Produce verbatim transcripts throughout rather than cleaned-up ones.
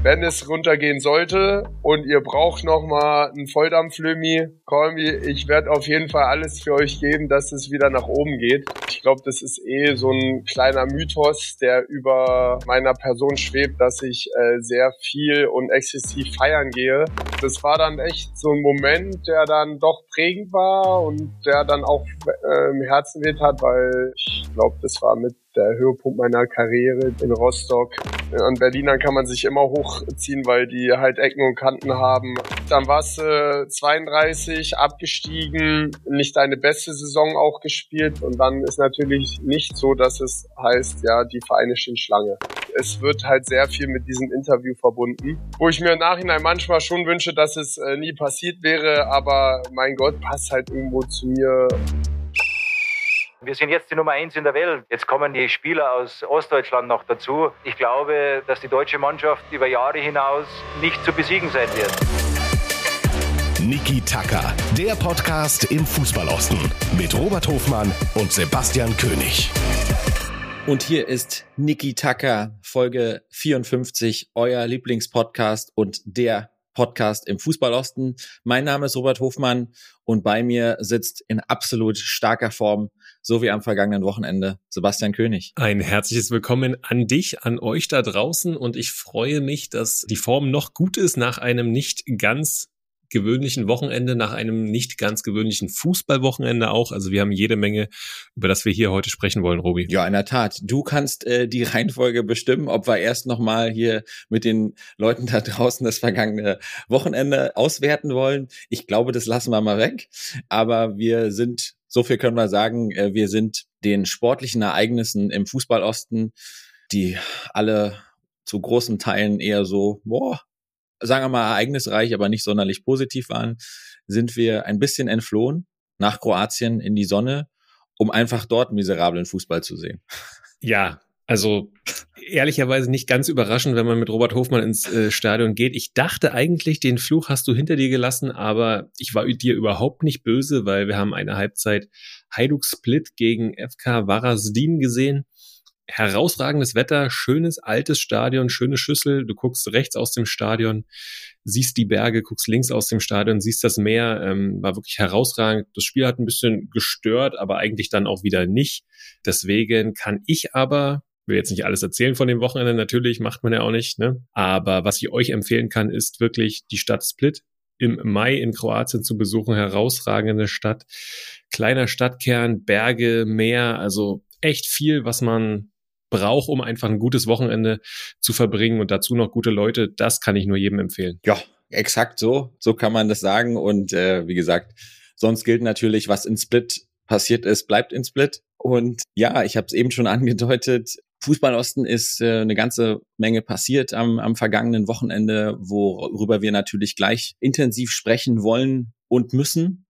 Wenn es runtergehen sollte und ihr braucht nochmal einen Volldampf-Lömi, call me, ich werde auf jeden Fall alles für euch geben, dass es wieder nach oben geht. Ich glaube, das ist eh so ein kleiner Mythos, der über meiner Person schwebt, dass ich äh, sehr viel und exzessiv feiern gehe. Das war dann echt so ein Moment, der dann doch prägend war und der dann auch äh, im Herzen weht hat, weil ich glaube, das war mit der Höhepunkt meiner Karriere in Rostock. An Berlinern kann man sich immer hochziehen, weil die halt Ecken und Kanten haben. Dann warst du äh, zweiunddreißig, abgestiegen, nicht deine beste Saison auch gespielt und dann ist natürlich nicht so, dass es heißt, ja, die Vereine stehen Schlange. Es wird halt sehr viel mit diesem Interview verbunden, wo ich mir im Nachhinein manchmal schon wünsche, dass es äh, nie passiert wäre, aber mein Gott, passt halt irgendwo zu mir. Wir sind jetzt die Nummer eins in der Welt. Jetzt kommen die Spieler aus Ostdeutschland noch dazu. Ich glaube, dass die deutsche Mannschaft über Jahre hinaus nicht zu besiegen sein wird. Niki Tacker, der Podcast im Fußballosten mit Robert Hofmann und Sebastian König. Und hier ist Niki Tacker, Folge vierundfünfzig, euer Lieblingspodcast und der Podcast im Fußballosten. Mein Name ist Robert Hofmann und bei mir sitzt in absolut starker Form, so wie am vergangenen Wochenende, Sebastian König. Ein herzliches Willkommen an dich, an euch da draußen und ich freue mich, dass die Form noch gut ist nach einem nicht ganz gewöhnlichen Wochenende, nach einem nicht ganz gewöhnlichen Fußballwochenende auch. Also wir haben jede Menge, über das wir hier heute sprechen wollen, Robi. Ja, in der Tat. Du kannst äh, die Reihenfolge bestimmen, ob wir erst nochmal hier mit den Leuten da draußen das vergangene Wochenende auswerten wollen. Ich glaube, das lassen wir mal weg. Aber wir sind, so viel können wir sagen, äh, wir sind den sportlichen Ereignissen im Fußballosten, die alle zu großen Teilen eher so, boah, sagen wir mal ereignisreich, aber nicht sonderlich positiv waren, sind wir ein bisschen entflohen nach Kroatien in die Sonne, um einfach dort miserablen Fußball zu sehen. Ja, also ehrlicherweise nicht ganz überraschend, wenn man mit Robert Hofmann ins äh, Stadion geht. Ich dachte eigentlich, den Fluch hast du hinter dir gelassen, aber ich war dir überhaupt nicht böse, weil wir haben eine Halbzeit Hajduk Split gegen F K Varaždin gesehen. Herausragendes Wetter, schönes altes Stadion, schöne Schüssel. Du guckst rechts aus dem Stadion, siehst die Berge, guckst links aus dem Stadion, siehst das Meer. Ähm, war wirklich herausragend. Das Spiel hat ein bisschen gestört, aber eigentlich dann auch wieder nicht. Deswegen kann ich aber, will jetzt nicht alles erzählen von dem Wochenende, natürlich, macht man ja auch nicht, ne? Aber was ich euch empfehlen kann, ist wirklich die Stadt Split im Mai in Kroatien zu besuchen. Herausragende Stadt, kleiner Stadtkern, Berge, Meer, also echt viel, was man braucht, um einfach ein gutes Wochenende zu verbringen und dazu noch gute Leute, das kann ich nur jedem empfehlen. Ja, exakt so, so kann man das sagen und äh, wie gesagt, sonst gilt natürlich, was in Split passiert ist, bleibt in Split und ja, ich habe es eben schon angedeutet, Fußballosten ist äh, eine ganze Menge passiert am, am vergangenen Wochenende, worüber wir natürlich gleich intensiv sprechen wollen und müssen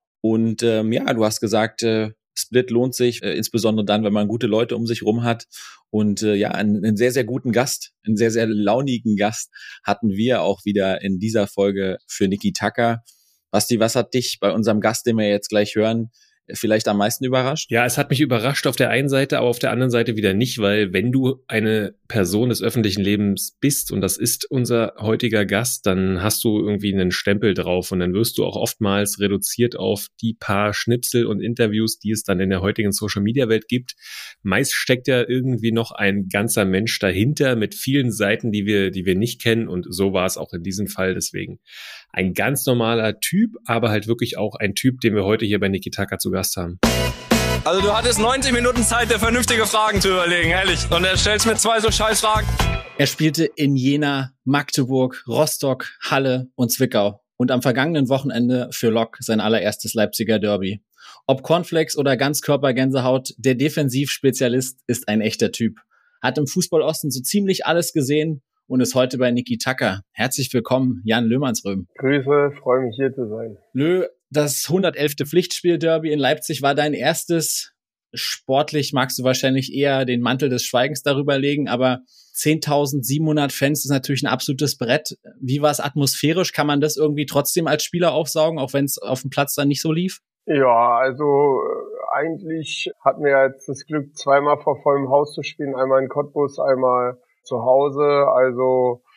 und ähm, ja, du hast gesagt, äh, Split lohnt sich, äh, insbesondere dann, wenn man gute Leute um sich rum hat. Und äh, ja, einen, einen sehr, sehr guten Gast, einen sehr, sehr launigen Gast hatten wir auch wieder in dieser Folge für Niki Tacker. Basti, was hat dich bei unserem Gast, den wir jetzt gleich hören, vielleicht am meisten überrascht? Ja, es hat mich überrascht auf der einen Seite, aber auf der anderen Seite wieder nicht, weil wenn du eine Person des öffentlichen Lebens bist und das ist unser heutiger Gast, dann hast du irgendwie einen Stempel drauf und dann wirst du auch oftmals reduziert auf die paar Schnipsel und Interviews, die es dann in der heutigen Social-Media-Welt gibt. Meist steckt ja irgendwie noch ein ganzer Mensch dahinter mit vielen Seiten, die wir, die wir nicht kennen und so war es auch in diesem Fall. Deswegen ein ganz normaler Typ, aber halt wirklich auch ein Typ, den wir heute hier bei Niki Tacker zu Gast haben. Also du hattest neunzig Minuten Zeit, dir vernünftige Fragen zu überlegen, ehrlich. Und er stellst mir zwei so scheiß Fragen. Er spielte in Jena, Magdeburg, Rostock, Halle und Zwickau. Und am vergangenen Wochenende für Lok sein allererstes Leipziger Derby. Ob Cornflakes oder Ganzkörpergänsehaut, der Defensivspezialist ist ein echter Typ. Hat im Fußballosten so ziemlich alles gesehen und ist heute bei Niki Tacker. Herzlich willkommen, Jan Löhmannsröhm. Grüße, freue mich hier zu sein. Lö, das hundertelfte Pflichtspiel-Derby in Leipzig war dein erstes. Sportlich magst du wahrscheinlich eher den Mantel des Schweigens darüber legen, aber zehntausendsiebenhundert Fans ist natürlich ein absolutes Brett. Wie war es atmosphärisch? Kann man das irgendwie trotzdem als Spieler aufsaugen, auch wenn es auf dem Platz dann nicht so lief? Ja, also äh, eigentlich hatten wir jetzt das Glück, zweimal vor vollem Haus zu spielen, einmal in Cottbus, einmal zu Hause. Also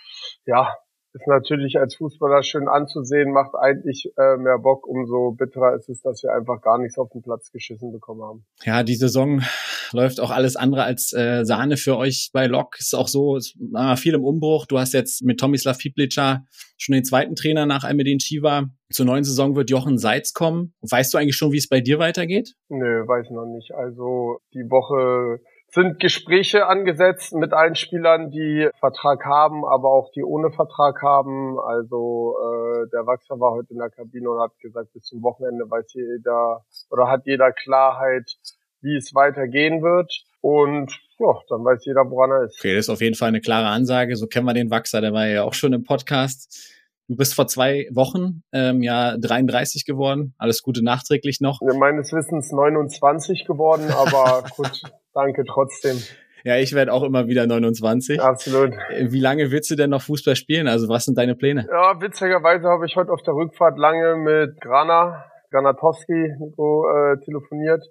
ja, ist natürlich als Fußballer schön anzusehen, macht eigentlich äh, mehr Bock. Umso bitterer ist es, dass wir einfach gar nichts auf den Platz geschissen bekommen haben. Ja, die Saison läuft auch alles andere als äh, Sahne für euch bei Lok. Ist auch so, ist, äh, viel im Umbruch. Du hast jetzt mit Tomislav Piplica schon den zweiten Trainer nach Almedin Chiva. Zur neuen Saison wird Jochen Seitz kommen. Weißt du eigentlich schon, wie es bei dir weitergeht? Nö, weiß noch nicht. Also die Woche sind Gespräche angesetzt mit allen Spielern, die Vertrag haben, aber auch die ohne Vertrag haben. Also äh, der Wachser war heute in der Kabine und hat gesagt, bis zum Wochenende weiß jeder oder hat jeder Klarheit, wie es weitergehen wird. Und ja, dann weiß jeder, woran er ist. Okay, das ist auf jeden Fall eine klare Ansage. So kennen wir den Wachser, der war ja auch schon im Podcast. Du bist vor zwei Wochen ähm, ja dreiunddreißig geworden. Alles Gute nachträglich noch. Meines Wissens neunundzwanzig geworden, aber gut, danke trotzdem. Ja, ich werde auch immer wieder neunundzwanzig. Absolut. Wie lange willst du denn noch Fußball spielen? Also was sind deine Pläne? Ja, witzigerweise habe ich heute auf der Rückfahrt lange mit Grana, Granatowski, Nico, äh, telefoniert,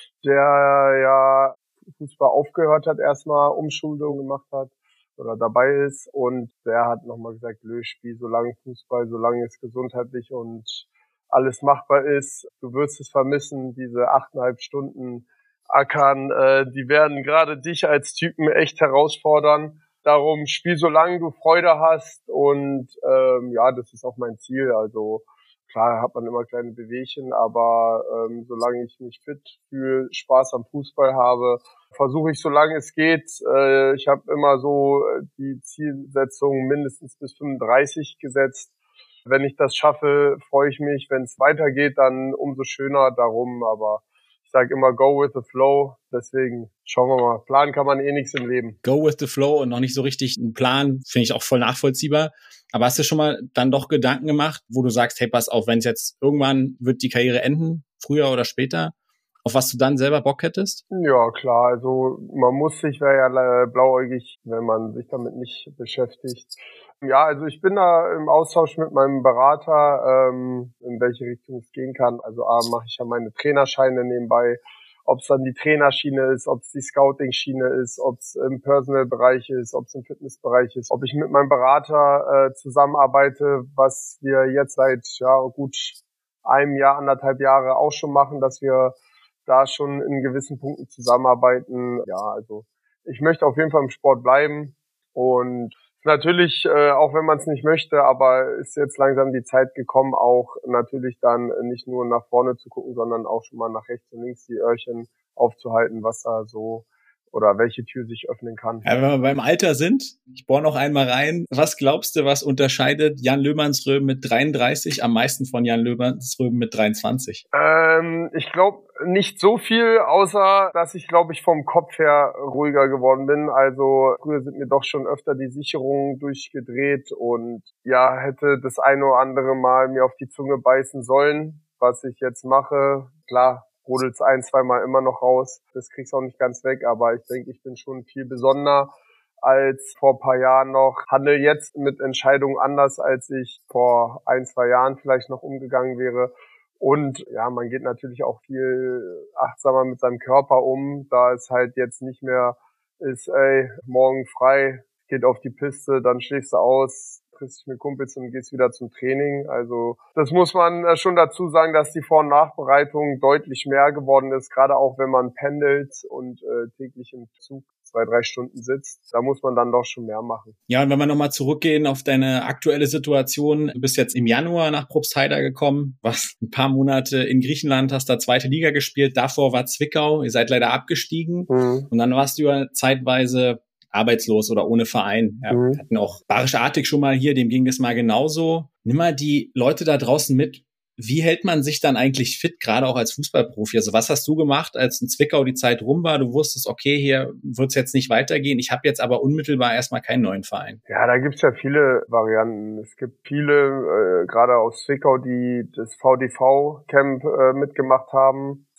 der ja Fußball aufgehört hat, erstmal Umschulung gemacht hat oder dabei ist, und der hat nochmal gesagt, Lö, spiel so lange Fußball, solange es gesundheitlich und alles machbar ist. Du wirst es vermissen, diese achteinhalb Stunden ackern, äh, die werden gerade dich als Typen echt herausfordern. Darum spiel so lange du Freude hast, und ähm, ja, das ist auch mein Ziel. Also klar hat man immer kleine Bewegchen, aber ähm, solange ich mich fit fühle, Spaß am Fußball habe, versuche ich, solange es geht. Äh, ich habe immer so die Zielsetzung mindestens bis fünfunddreißig gesetzt. Wenn ich das schaffe, freue ich mich. Wenn es weitergeht, dann umso schöner darum. Aber ich sage immer, go with the flow. Deswegen schauen wir mal. Planen kann man eh nichts im Leben. Go with the flow und noch nicht so richtig einen Plan, finde ich auch voll nachvollziehbar. Aber hast du schon mal dann doch Gedanken gemacht, wo du sagst, hey, pass auf, wenn es jetzt irgendwann wird die Karriere enden, früher oder später, auf was du dann selber Bock hättest? Ja, klar. Also man muss sich, wäre ja blauäugig, wenn man sich damit nicht beschäftigt. Ja, also ich bin da im Austausch mit meinem Berater, ähm, in welche Richtung es gehen kann. Also A, mache ich ja meine Trainerscheine nebenbei. Ob es dann die Trainerschiene ist, ob es die Scouting-Schiene ist, ob es im Personal-Bereich ist, ob es im Fitnessbereich ist, ob ich mit meinem Berater äh, zusammenarbeite, was wir jetzt seit ja gut einem Jahr, anderthalb Jahre auch schon machen, dass wir da schon in gewissen Punkten zusammenarbeiten. Ja, also ich möchte auf jeden Fall im Sport bleiben, und natürlich, äh, auch wenn man es nicht möchte, aber ist jetzt langsam die Zeit gekommen, auch natürlich dann nicht nur nach vorne zu gucken, sondern auch schon mal nach rechts und links die Öhrchen aufzuhalten, was da so oder welche Tür sich öffnen kann. Ja, wenn wir beim Alter sind, ich bohre noch einmal rein, was glaubst du, was unterscheidet Jan Löhmannsröhm mit dreiunddreißig am meisten von Jan Löhmannsröhm mit dreiundzwanzig? Ähm, ich glaube nicht so viel, außer dass ich, glaube ich, vom Kopf her ruhiger geworden bin. Also früher sind mir doch schon öfter die Sicherungen durchgedreht und ja, hätte das eine oder andere Mal mir auf die Zunge beißen sollen, was ich jetzt mache. Klar, rodelt's ein, zweimal immer noch raus. Das kriegst du auch nicht ganz weg, aber ich denke, ich bin schon viel besonderer als vor ein paar Jahren noch. Handle jetzt mit Entscheidungen anders, als ich vor ein, zwei Jahren vielleicht noch umgegangen wäre. Und ja, man geht natürlich auch viel achtsamer mit seinem Körper um, da es halt jetzt nicht mehr ist, ey, morgen frei, geht auf die Piste, dann schläfst du aus, triffst dich mit Kumpels und gehst wieder zum Training. Also das muss man schon dazu sagen, dass die Vor- und Nachbereitung deutlich mehr geworden ist, gerade auch wenn man pendelt und äh, täglich im Zug zwei, drei Stunden sitzt. Da muss man dann doch schon mehr machen. Ja, und wenn wir nochmal zurückgehen auf deine aktuelle Situation, du bist jetzt im Januar nach Probstheida gekommen, warst ein paar Monate in Griechenland, hast da zweite Liga gespielt, davor war Zwickau, ihr seid leider abgestiegen mhm. und dann warst du ja zeitweise arbeitslos oder ohne Verein. Ja, mhm. Wir hatten auch Barisch Artig schon mal hier, dem ging das mal genauso. Nimm mal die Leute da draußen mit. Wie hält man sich dann eigentlich fit, gerade auch als Fußballprofi? Also was hast du gemacht, als in Zwickau die Zeit rum war? Du wusstest, okay, hier wird es jetzt nicht weitergehen. Ich habe jetzt aber unmittelbar erstmal keinen neuen Verein. Ja, da gibt's ja viele Varianten. Es gibt viele, äh, gerade aus Zwickau, die das V D V-Camp äh, mitgemacht haben. Das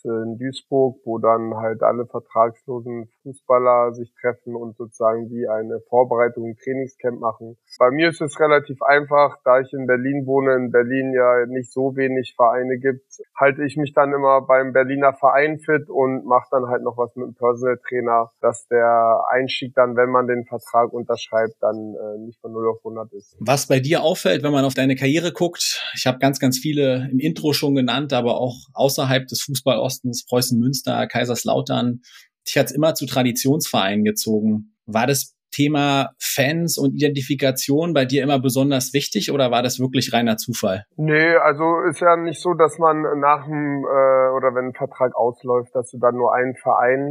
in Duisburg, wo dann halt alle vertragslosen Fußballer sich treffen und sozusagen wie eine Vorbereitung, ein Trainingscamp machen. Bei mir ist es relativ einfach, da ich in Berlin wohne, in Berlin ja nicht so wenig Vereine gibt, halte ich mich dann immer beim Berliner Verein fit und mache dann halt noch was mit dem Personal Trainer, dass der Einstieg dann, wenn man den Vertrag unterschreibt, dann äh, nicht von null auf hundert ist. Was bei dir auffällt, wenn man auf deine Karriere guckt, ich habe ganz, ganz viele im Intro schon genannt, aber auch außerhalb des Fußballostens, Preußen Münster, Kaiserslautern, dich hat's immer zu Traditionsvereinen gezogen. War das Thema Fans und Identifikation bei dir immer besonders wichtig oder war das wirklich reiner Zufall? Nee, also ist ja nicht so, dass man nach dem äh, oder wenn ein Vertrag ausläuft, dass du dann nur einen Verein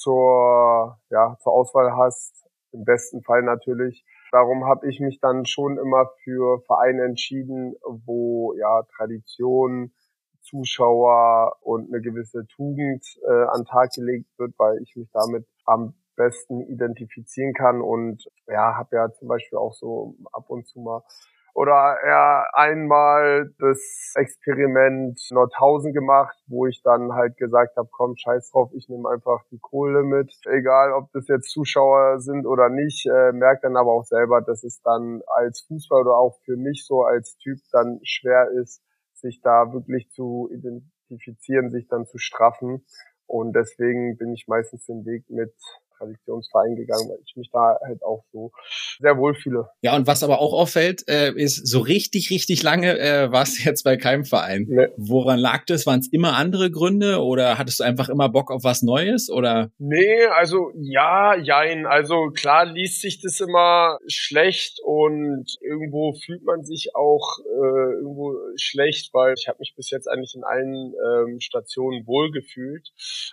zur ja zur Auswahl hast, im besten Fall natürlich. Darum habe ich mich dann schon immer für Vereine entschieden, wo ja Tradition, Zuschauer und eine gewisse Tugend äh, an den Tag gelegt wird, weil ich mich damit am besten identifizieren kann und ja, habe ja zum Beispiel auch so ab und zu mal oder ja einmal das Experiment Nordhausen gemacht, wo ich dann halt gesagt habe, komm, scheiß drauf, ich nehme einfach die Kohle mit, egal ob das jetzt Zuschauer sind oder nicht, äh, merke dann aber auch selber, dass es dann als Fußballer oder auch für mich so als Typ dann schwer ist, sich da wirklich zu identifizieren, sich dann zu straffen und deswegen bin ich meistens den Weg mit Traditionsverein gegangen, weil ich mich da halt auch so sehr wohlfühle. Ja, und was aber auch auffällt, äh, ist, so richtig, richtig lange äh, warst du jetzt bei keinem Verein. Nee. Woran lag das? Waren es immer andere Gründe oder hattest du einfach immer Bock auf was Neues? Oder? Nee, also ja, jein. Also klar liest sich das immer schlecht und irgendwo fühlt man sich auch äh, irgendwo schlecht, weil ich habe mich bis jetzt eigentlich in allen ähm, Stationen wohlgefühlt.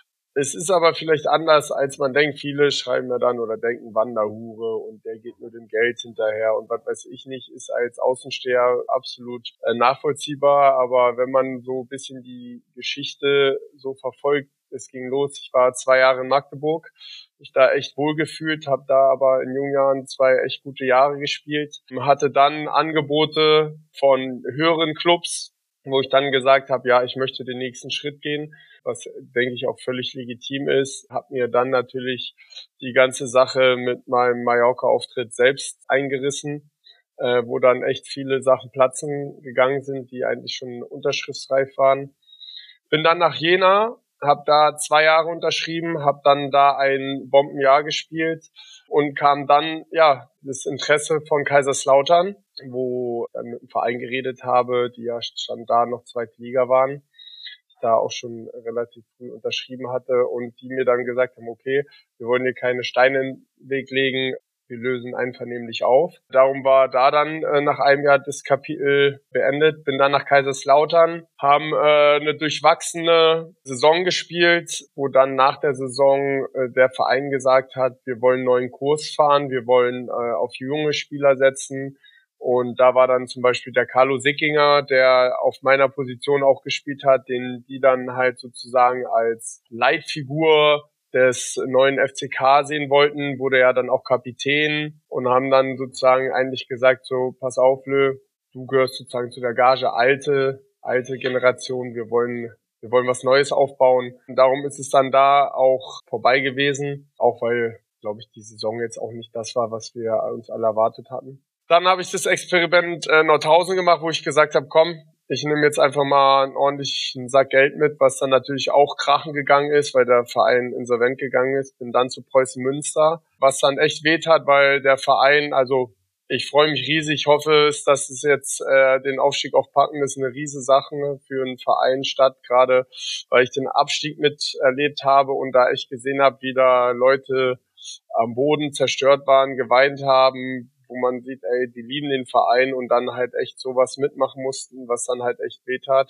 Es ist aber vielleicht anders, als man denkt. Viele schreiben ja dann oder denken Wanderhure und der geht nur dem Geld hinterher und was weiß ich nicht, ist als Außensteher absolut äh, nachvollziehbar. Aber wenn man so ein bisschen die Geschichte so verfolgt, es ging los, ich war zwei Jahre in Magdeburg, mich da echt wohlgefühlt, habe da aber in jungen Jahren zwei echt gute Jahre gespielt, hatte dann Angebote von höheren Clubs, wo ich dann gesagt habe, ja, ich möchte den nächsten Schritt gehen, was, denke ich, auch völlig legitim ist. Habe mir dann natürlich die ganze Sache mit meinem Mallorca-Auftritt selbst eingerissen, äh, wo dann echt viele Sachen platzen gegangen sind, die eigentlich schon unterschriftsreif waren. Bin dann nach Jena, habe da zwei Jahre unterschrieben, habe dann da ein Bombenjahr gespielt und kam dann, ja, das Interesse von Kaiserslautern, wo ich dann mit dem Verein geredet habe, die ja schon da noch zweite Liga waren, ich da auch schon relativ früh unterschrieben hatte und die mir dann gesagt haben, okay, wir wollen hier keine Steine in den Weg legen, wir lösen einvernehmlich auf. Darum war da dann äh, nach einem Jahr das Kapitel beendet. Bin dann nach Kaiserslautern, haben äh, eine durchwachsene Saison gespielt, wo dann nach der Saison äh, der Verein gesagt hat, wir wollen einen neuen Kurs fahren, wir wollen äh, auf junge Spieler setzen. Und da war dann zum Beispiel der Carlo Sickinger, der auf meiner Position auch gespielt hat, den die dann halt sozusagen als Leitfigur des neuen F C K sehen wollten, wurde er dann auch Kapitän und haben dann sozusagen eigentlich gesagt, so, pass auf, Lö, du gehörst sozusagen zu der Gage alte, alte Generation, wir wollen, wir wollen was Neues aufbauen. Und darum ist es dann da auch vorbei gewesen, auch weil, glaube ich, die Saison jetzt auch nicht das war, was wir uns alle erwartet hatten. Dann habe ich das Experiment äh, Nordhausen gemacht, wo ich gesagt habe, komm, ich nehme jetzt einfach mal einen ordentlichen Sack Geld mit, was dann natürlich auch krachen gegangen ist, weil der Verein insolvent gegangen ist. Bin dann zu Preußen Münster, was dann echt weht hat, weil der Verein, also ich freue mich riesig, ich hoffe, dass es jetzt äh, den Aufstieg auch packen, das ist eine riese Sache für einen Verein statt, gerade weil ich den Abstieg miterlebt habe und da echt gesehen habe, wie da Leute am Boden zerstört waren, geweint haben, wo man sieht, ey, die lieben den Verein und dann halt echt sowas mitmachen mussten, was dann halt echt wehtat.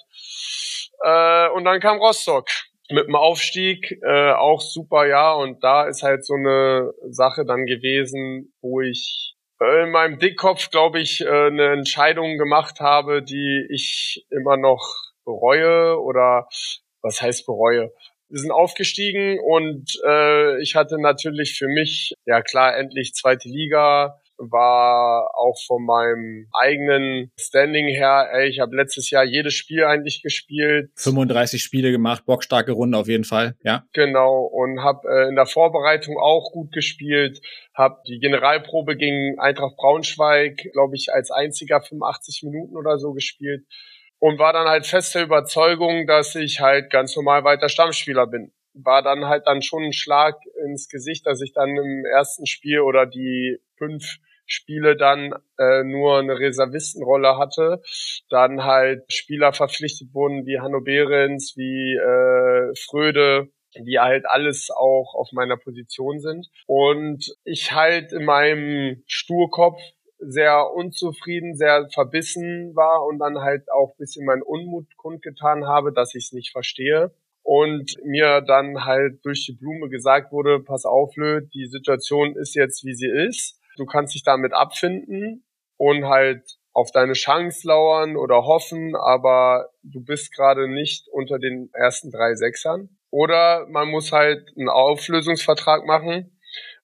Äh, und dann kam Rostock mit dem Aufstieg, äh, auch super, ja, und da ist halt so eine Sache dann gewesen, wo ich äh, in meinem Dickkopf, glaube ich, äh, eine Entscheidung gemacht habe, die ich immer noch bereue oder was heißt bereue? Wir sind aufgestiegen und äh, ich hatte natürlich für mich, ja klar, endlich zweite Liga, war auch von meinem eigenen Standing her, ey, ich habe letztes Jahr jedes Spiel eigentlich gespielt. fünfunddreißig Spiele gemacht, bockstarke Runde auf jeden Fall, ja. Genau, und habe äh, in der Vorbereitung auch gut gespielt, habe die Generalprobe gegen Eintracht Braunschweig, glaube ich, als einziger fünfundachtzig Minuten oder so gespielt und war dann halt feste Überzeugung, dass ich halt ganz normal weiter Stammspieler bin. War dann halt dann schon ein Schlag ins Gesicht, dass ich dann im ersten Spiel oder die fünf Spiele dann äh, nur eine Reservistenrolle hatte, dann halt Spieler verpflichtet wurden wie Hanno Behrens, wie äh, Fröde, die halt alles auch auf meiner Position sind. Und ich halt in meinem Sturkopf sehr unzufrieden, sehr verbissen war und dann halt auch ein bisschen meinen Unmut kundgetan habe, dass ich es nicht verstehe. Und mir dann halt durch die Blume gesagt wurde, pass auf, Lö, die Situation ist jetzt, wie sie ist. Du kannst dich damit abfinden und halt auf deine Chance lauern oder hoffen, aber du bist gerade nicht unter den ersten drei Sechsern. Oder man muss halt einen Auflösungsvertrag machen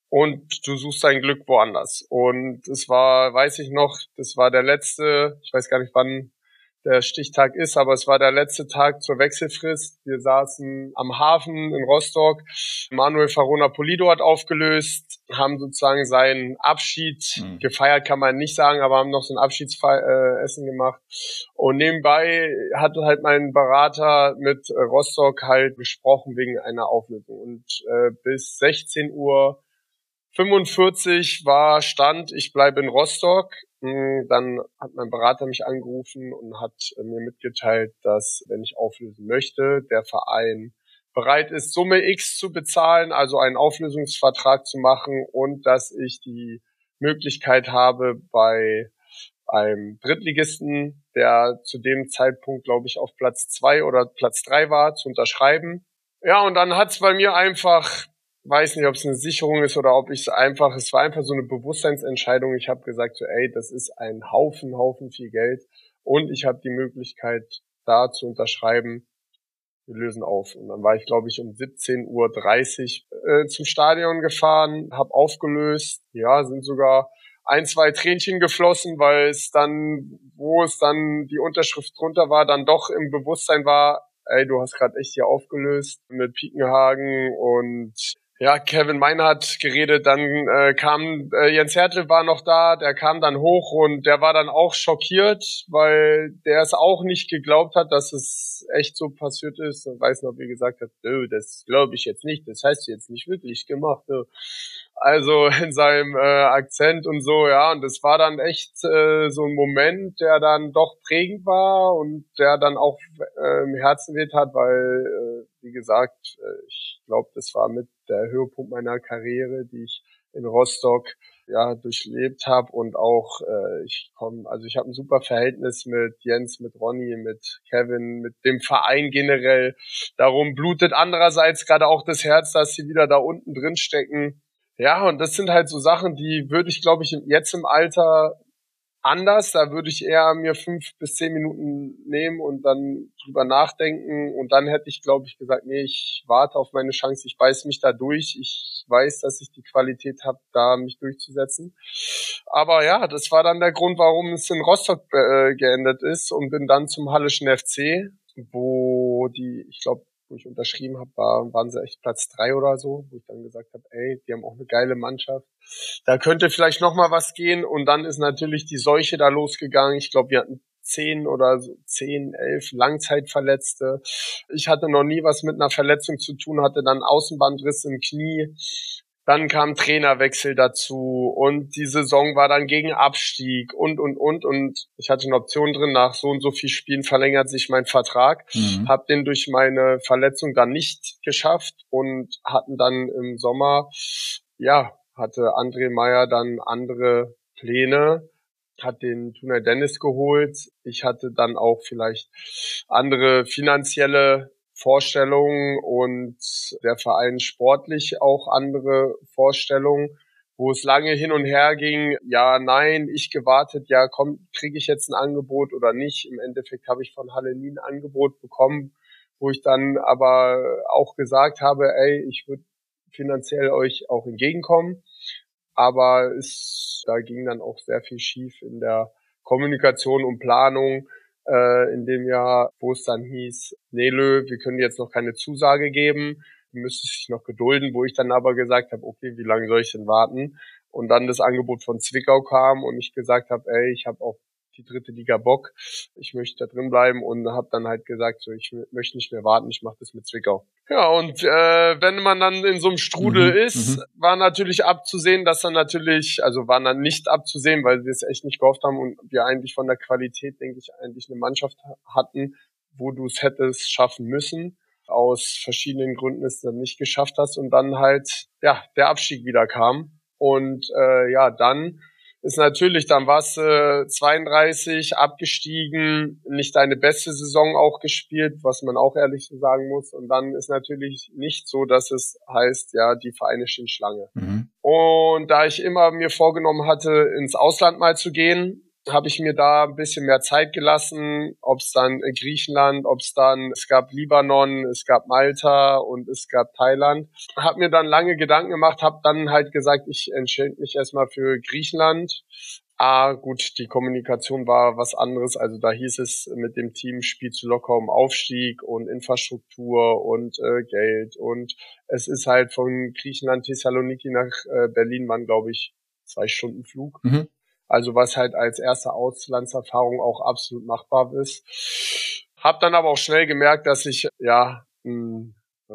und du suchst dein Glück woanders. Und es war, weiß ich noch, das war der letzte, ich weiß gar nicht, wann der Stichtag ist, aber es war der letzte Tag zur Wechselfrist. Wir saßen am Hafen in Rostock. Manuel Farona Polido hat aufgelöst, haben sozusagen seinen Abschied mhm. gefeiert, kann man nicht sagen, aber haben noch so ein Abschiedsessen gemacht. Und nebenbei hatte halt mein Berater mit Rostock halt gesprochen wegen einer Auflösung. Und äh, bis sechzehn Uhr fünfundvierzig war Stand, ich bleibe in Rostock. Dann hat mein Berater mich angerufen und hat mir mitgeteilt, dass, wenn ich auflösen möchte, der Verein bereit ist, Summe X zu bezahlen, also einen Auflösungsvertrag zu machen und dass ich die Möglichkeit habe, bei einem Drittligisten, der zu dem Zeitpunkt, glaube ich, auf Platz zwei oder Platz drei war, zu unterschreiben. Ja, und dann hat's bei mir einfach... weiß nicht, ob es eine Sicherung ist oder ob ich es einfach, es war einfach so eine Bewusstseinsentscheidung. Ich habe gesagt so, ey, das ist ein Haufen, Haufen viel Geld und ich habe die Möglichkeit, da zu unterschreiben, wir lösen auf. Und dann war ich, glaube ich, um siebzehn Uhr dreißig äh, zum Stadion gefahren, habe aufgelöst, ja, sind sogar ein, zwei Tränchen geflossen, weil es dann, wo es dann die Unterschrift drunter war, dann doch im Bewusstsein war, ey, du hast gerade echt hier aufgelöst mit Piekenhagen und ja, Kevin Meiner hat geredet, dann äh, kam, äh, Jens Hertel war noch da, der kam dann hoch und der war dann auch schockiert, weil der es auch nicht geglaubt hat, dass es echt so passiert ist. Und weiß noch, wie gesagt hat, nö, das glaube ich jetzt nicht, das hast du jetzt nicht wirklich gemacht. Nö. Also in seinem äh, Akzent und so, ja, und das war dann echt äh, so ein Moment, der dann doch prägend war und der dann auch äh, im Herzen weht hat, weil, äh, wie gesagt, äh, ich glaube, das war mit der Höhepunkt meiner Karriere, die ich in Rostock ja durchlebt habe und auch äh, ich komme, also ich habe ein super Verhältnis mit Jens, mit Ronny, mit Kevin, mit dem Verein generell. Darum blutet andererseits gerade auch das Herz, dass sie wieder da unten drin stecken. Ja, und das sind halt so Sachen, die würde ich, glaube ich, jetzt im Alter anders. Da würde ich eher mir fünf bis zehn Minuten nehmen und dann drüber nachdenken. Und dann hätte ich, glaube ich, gesagt, nee, ich warte auf meine Chance, ich beiß mich da durch. Ich weiß, dass ich die Qualität habe, da mich durchzusetzen. Aber ja, das war dann der Grund, warum es in Rostock äh, geendet ist und bin dann zum Halleschen F C, wo die, ich glaube, wo ich unterschrieben habe, war, waren sie echt Platz drei oder so, wo ich dann gesagt habe, ey, die haben auch eine geile Mannschaft. Da könnte vielleicht noch mal was gehen. Und dann ist natürlich die Seuche da losgegangen. Ich glaube, wir hatten zehn oder so, zehn, elf Langzeitverletzte. Ich hatte noch nie was mit einer Verletzung zu tun, hatte dann Außenbandriss im Knie. Dann kam Trainerwechsel dazu und die Saison war dann gegen Abstieg und, und, und. Und ich hatte eine Option drin, nach so und so viel Spielen verlängert sich mein Vertrag. Mhm. Hab den durch meine Verletzung dann nicht geschafft und hatten dann im Sommer, ja, hatte André Meyer dann andere Pläne, hat den Tunay Dennis geholt. Ich hatte dann auch vielleicht andere finanzielle Vorstellungen und der Verein sportlich auch andere Vorstellungen, wo es lange hin und her ging, ja, nein, ich gewartet, ja, komm, kriege ich jetzt ein Angebot oder nicht. Im Endeffekt habe ich von Halle nie ein Angebot bekommen, wo ich dann aber auch gesagt habe, ey, ich würde finanziell euch auch entgegenkommen. aber es, da ging dann auch sehr viel schief in der Kommunikation und Planung äh, in dem Jahr, wo es dann hieß, nee, Lö, wir können jetzt noch keine Zusage geben, müsste sich noch gedulden, wo ich dann aber gesagt habe, okay, wie lange soll ich denn warten? Und dann das Angebot von Zwickau kam und ich gesagt habe, ey, ich habe auch die dritte Liga Bock, ich möchte da drin bleiben und habe dann halt gesagt, so ich möchte nicht mehr warten, ich mache das mit Zwickau. Ja, und äh, wenn man dann in so einem Strudel mhm, ist, m- war natürlich abzusehen, dass dann natürlich, also war dann nicht abzusehen, weil wir es echt nicht gehofft haben und wir eigentlich von der Qualität, denke ich, eigentlich eine Mannschaft hatten, wo du es hättest schaffen müssen. Aus verschiedenen Gründen es dann nicht geschafft hast und dann halt, ja, der Abstieg wieder kam. Und äh, ja, dann ist natürlich, dann warst du äh, zweiunddreißig, abgestiegen, nicht deine beste Saison auch gespielt, was man auch ehrlich so sagen muss. Und dann ist natürlich nicht so, dass es heißt, ja, die Vereine stehen Schlange. Mhm. Und da ich immer mir vorgenommen hatte, ins Ausland mal zu gehen, habe ich mir da ein bisschen mehr Zeit gelassen, ob es dann Griechenland, ob es dann, es gab Libanon, es gab Malta und es gab Thailand. Habe mir dann lange Gedanken gemacht, habe dann halt gesagt, ich entscheide mich erstmal für Griechenland. Ah, gut, die Kommunikation war was anderes, also da hieß es, mit dem Team spielst du locker um Aufstieg und Infrastruktur und äh, Geld und es ist halt von Griechenland, Thessaloniki nach äh, Berlin waren, glaube ich, zwei Stunden Flug. Mhm. Also was halt als erste Auslandserfahrung auch absolut machbar ist. Hab dann aber auch schnell gemerkt, dass ich, ja, mh,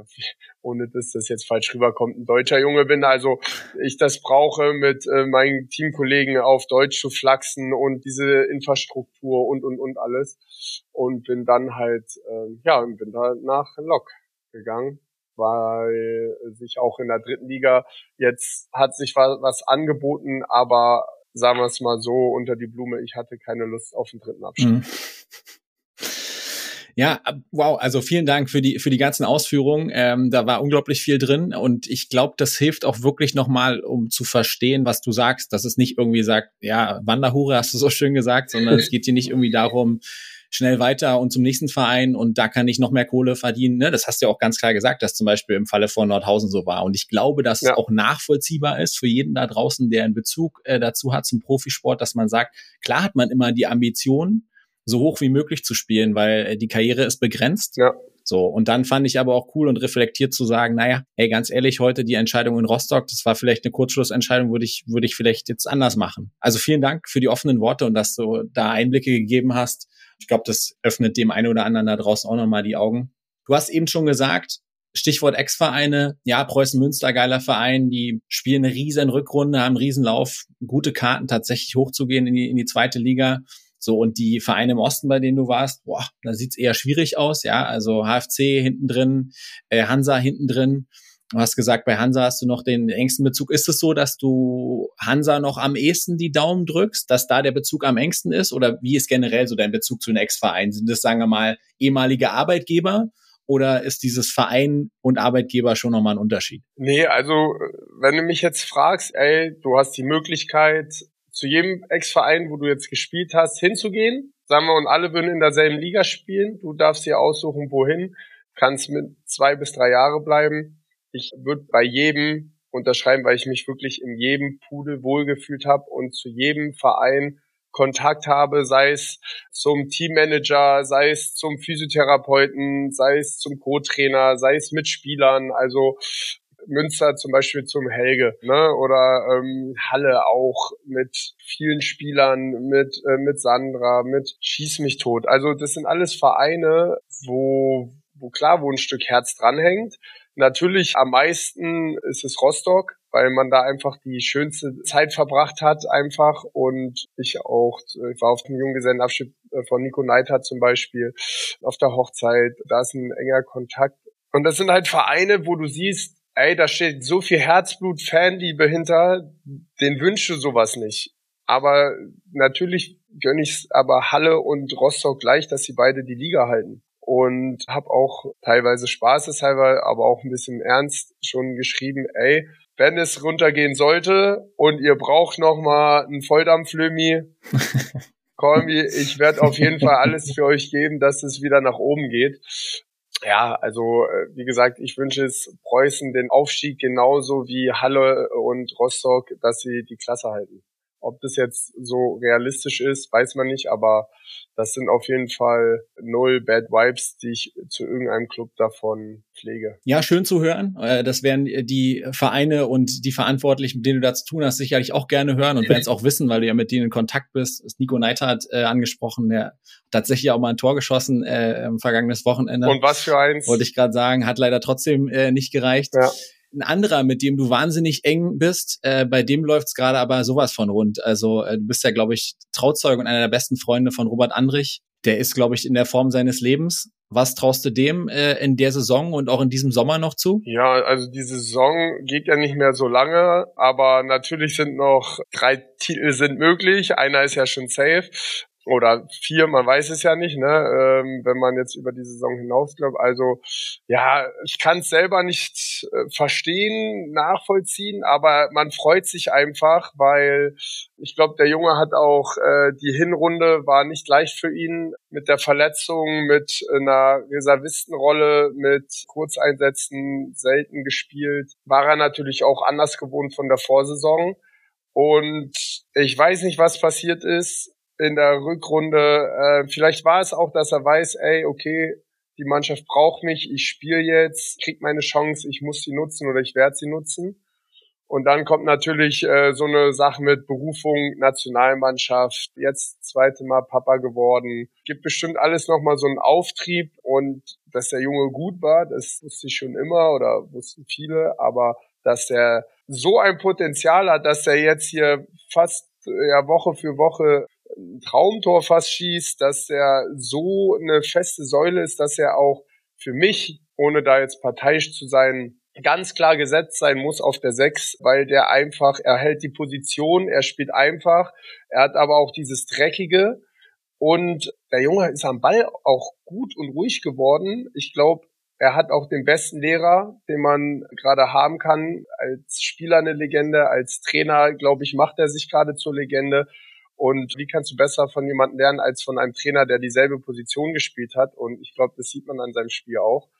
ohne dass das jetzt falsch rüberkommt, ein deutscher Junge bin. Also ich das brauche, mit äh, meinen Teamkollegen auf Deutsch zu flachsen und diese Infrastruktur und, und, und alles. Und bin dann halt, äh, ja, bin da nach Lok gegangen, weil sich auch in der dritten Liga jetzt hat sich was, was angeboten, aber sagen wir es mal so, unter die Blume, ich hatte keine Lust auf den dritten Abstieg. Mhm. Ja, wow, also vielen Dank für die für die ganzen Ausführungen. Ähm, da war unglaublich viel drin und ich glaube, das hilft auch wirklich nochmal, um zu verstehen, was du sagst, dass es nicht irgendwie sagt, ja, Wanderhure hast du so schön gesagt, sondern es geht hier nicht irgendwie darum, schnell weiter und zum nächsten Verein und da kann ich noch mehr Kohle verdienen. Ne? Das hast du ja auch ganz klar gesagt, dass zum Beispiel im Falle von Nordhausen so war. Und ich glaube, dass ja. es auch nachvollziehbar ist für jeden da draußen, der einen Bezug äh, dazu hat zum Profisport, dass man sagt, klar hat man immer die Ambition, so hoch wie möglich zu spielen, weil äh, die Karriere ist begrenzt. Ja. So, und dann fand ich aber auch cool und reflektiert zu sagen, naja, ey, ganz ehrlich, heute die Entscheidung in Rostock, das war vielleicht eine Kurzschlussentscheidung, würde ich, würde ich vielleicht jetzt anders machen. Also vielen Dank für die offenen Worte und dass du da Einblicke gegeben hast. Ich glaube, das öffnet dem einen oder anderen da draußen auch nochmal die Augen. Du hast eben schon gesagt, Stichwort Ex-Vereine, ja, Preußen Münster, geiler Verein, die spielen eine riesen Rückrunde, haben einen Riesenlauf, gute Karten tatsächlich hochzugehen in die, in die zweite Liga. So, und die Vereine im Osten, bei denen du warst, boah, da sieht's eher schwierig aus, ja, also H F C hinten drin, äh, Hansa hinten drin. Du hast gesagt, bei Hansa hast du noch den engsten Bezug. Ist es so, dass du Hansa noch am ehesten die Daumen drückst, dass da der Bezug am engsten ist? Oder wie ist generell so dein Bezug zu den Ex-Vereinen? Sind das, sagen wir mal, ehemalige Arbeitgeber? Oder ist dieses Verein und Arbeitgeber schon nochmal ein Unterschied? Nee, also wenn du mich jetzt fragst, ey, du hast die Möglichkeit, zu jedem Ex-Verein, wo du jetzt gespielt hast, hinzugehen. Sagen wir, und alle würden in derselben Liga spielen. Du darfst dir aussuchen, wohin. Kannst mit zwei bis drei Jahre bleiben. Ich würde bei jedem unterschreiben, weil ich mich wirklich in jedem Pudel wohlgefühlt habe und zu jedem Verein Kontakt habe, sei es zum Teammanager, sei es zum Physiotherapeuten, sei es zum Co-Trainer, sei es mit Spielern, also Münster zum Beispiel zum Helge, ne, oder ähm, Halle auch mit vielen Spielern, mit äh, mit Sandra, mit Schieß mich tot. Also das sind alles Vereine, wo wo klar, wo ein Stück Herz dranhängt. Natürlich am meisten ist es Rostock, weil man da einfach die schönste Zeit verbracht hat einfach und ich auch, ich war auf dem Junggesellenabschied von Nico Neidhardt zum Beispiel, auf der Hochzeit, da ist ein enger Kontakt. Und das sind halt Vereine, wo du siehst, ey, da steht so viel Herzblut, Fanliebe hinter, den wünsche sowas nicht. Aber natürlich gönne ich es aber Halle und Rostock gleich, dass sie beide die Liga halten. Und habe auch teilweise spaßeshalber, aber auch ein bisschen ernst schon geschrieben, ey, wenn es runtergehen sollte und ihr braucht noch mal einen Volldampflömi, call me, ich werde auf jeden Fall alles für euch geben, dass es wieder nach oben geht. Ja, also wie gesagt, ich wünsche es Preußen den Aufstieg genauso wie Halle und Rostock, dass sie die Klasse halten. Ob das jetzt so realistisch ist, weiß man nicht, aber das sind auf jeden Fall null Bad Vibes, die ich zu irgendeinem Club davon pflege. Ja, schön zu hören. Das werden die Vereine und die Verantwortlichen, mit denen du da zu tun hast, sicherlich auch gerne hören und werden es auch wissen, weil du ja mit denen in Kontakt bist. Das ist Nico Neidhardt äh, angesprochen, der tatsächlich auch mal ein Tor geschossen äh, im vergangenes Wochenende. Und was für eins? Wollte ich gerade sagen, hat leider trotzdem äh, nicht gereicht. Ja. Ein anderer, mit dem du wahnsinnig eng bist, äh, bei dem läuft's gerade aber sowas von rund. Also äh, du bist ja, glaube ich, Trauzeuge und einer der besten Freunde von Robert Andrich. Der ist, glaube ich, in der Form seines Lebens. Was traust du dem äh, in der Saison und auch in diesem Sommer noch zu? Ja, also die Saison geht ja nicht mehr so lange, aber natürlich sind noch drei Titel sind möglich. Einer ist ja schon safe. Oder vier, man weiß es ja nicht, ne, ähm, wenn man jetzt über die Saison hinaus glaubt. Also ja, ich kann es selber nicht äh, verstehen, nachvollziehen, aber man freut sich einfach, weil ich glaube, der Junge hat auch, äh, die Hinrunde war nicht leicht für ihn mit der Verletzung, mit einer Reservistenrolle, mit Kurzeinsätzen selten gespielt. War er natürlich auch anders gewohnt von der Vorsaison. Und ich weiß nicht, was passiert ist in der Rückrunde. Äh, vielleicht war es auch, dass er weiß, ey, okay, die Mannschaft braucht mich, ich spiele jetzt, krieg meine Chance, ich muss sie nutzen oder ich werde sie nutzen. Und dann kommt natürlich äh, so eine Sache mit Berufung, Nationalmannschaft, jetzt zweite Mal Papa geworden. Gibt bestimmt alles nochmal so einen Auftrieb und dass der Junge gut war, das wusste ich schon immer oder wussten viele, aber dass er so ein Potenzial hat, dass er jetzt hier fast ja Woche für Woche ein Traumtor fast schießt, dass er so eine feste Säule ist, dass er auch für mich, ohne da jetzt parteiisch zu sein, ganz klar gesetzt sein muss auf der Sechs, weil der einfach, er hält die Position, er spielt einfach, er hat aber auch dieses Dreckige und der Junge ist am Ball auch gut und ruhig geworden. Ich glaube, er hat auch den besten Lehrer, den man gerade haben kann, als Spieler eine Legende, als Trainer, glaube ich, macht er sich gerade zur Legende. Und wie kannst du besser von jemandem lernen, als von einem Trainer, der dieselbe Position gespielt hat? Und ich glaube, das sieht man an seinem Spiel auch.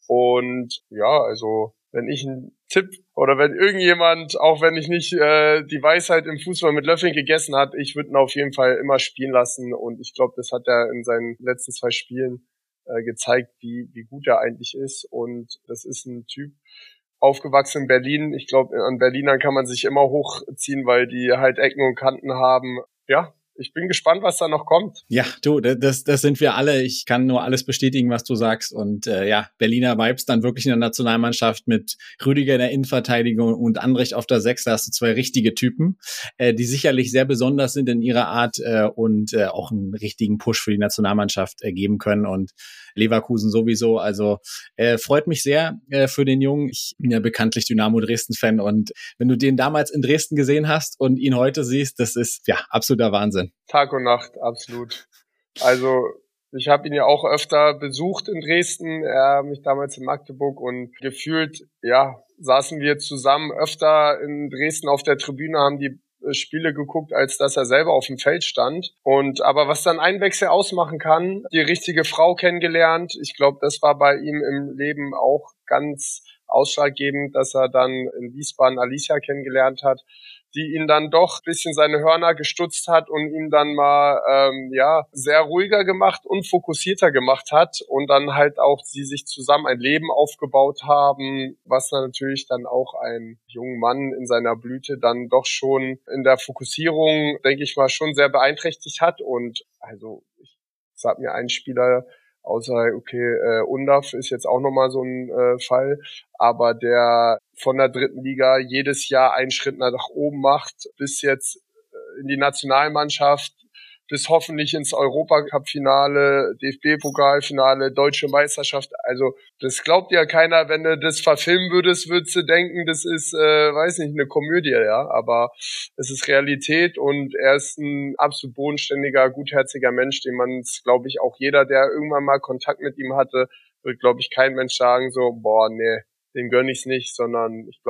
Und ja, also wenn ich einen Tipp oder wenn irgendjemand, auch wenn ich nicht äh, die Weisheit im Fußball mit Löffeln gegessen hat, ich würde ihn auf jeden Fall immer spielen lassen. Und ich glaube, das hat er in seinen letzten zwei Spielen äh, gezeigt, wie wie gut er eigentlich ist. Und das ist ein Typ, aufgewachsen in Berlin. Ich glaube, an Berlinern kann man sich immer hochziehen, weil die halt Ecken und Kanten haben. Ja, ich bin gespannt, was da noch kommt. Ja, du, das, das sind wir alle. Ich kann nur alles bestätigen, was du sagst. Und äh, ja, Berliner Vibes dann wirklich in der Nationalmannschaft mit Rüdiger in der Innenverteidigung und Andrich auf der Sechs. Da hast du zwei richtige Typen, äh, die sicherlich sehr besonders sind in ihrer Art äh, und äh, auch einen richtigen Push für die Nationalmannschaft äh, geben können. Und Leverkusen sowieso. Also äh, freut mich sehr äh, für den Jungen. Ich bin ja bekanntlich Dynamo Dresden-Fan und wenn du den damals in Dresden gesehen hast und ihn heute siehst, das ist ja absoluter Wahnsinn. Tag und Nacht, absolut. Also ich habe ihn ja auch öfter besucht in Dresden, er hat mich damals in Magdeburg und gefühlt, ja, saßen wir zusammen öfter in Dresden auf der Tribüne, haben die Spiele geguckt, als dass er selber auf dem Feld stand. Und aber was dann ein Wechsel ausmachen kann, die richtige Frau kennengelernt. Ich glaube, das war bei ihm im Leben auch ganz ausschlaggebend, dass er dann in Wiesbaden Alicia kennengelernt hat, die ihn dann doch ein bisschen seine Hörner gestutzt hat und ihn dann mal ähm, ja sehr ruhiger gemacht und fokussierter gemacht hat und dann halt auch sie sich zusammen ein Leben aufgebaut haben, was dann natürlich dann auch einen jungen Mann in seiner Blüte dann doch schon in der Fokussierung, denke ich mal, schon sehr beeinträchtigt hat. Und also ich sag mir, ein Spieler außer, okay, äh, Undaf ist jetzt auch nochmal so ein äh, Fall, aber der von der dritten Liga jedes Jahr einen Schritt nach oben macht, bis jetzt äh, in die Nationalmannschaft, bis hoffentlich ins Europacup-Finale, D F B-Pokalfinale, Deutsche Meisterschaft. Also das glaubt ja keiner, wenn du das verfilmen würdest, würdest du denken, das ist, äh, weiß nicht, eine Komödie, ja. Aber es ist Realität und er ist ein absolut bodenständiger, gutherziger Mensch, den man, glaube ich, auch jeder, der irgendwann mal Kontakt mit ihm hatte, wird, glaube ich, kein Mensch sagen so, boah, nee, den gönn ich's nicht, sondern ich glaube,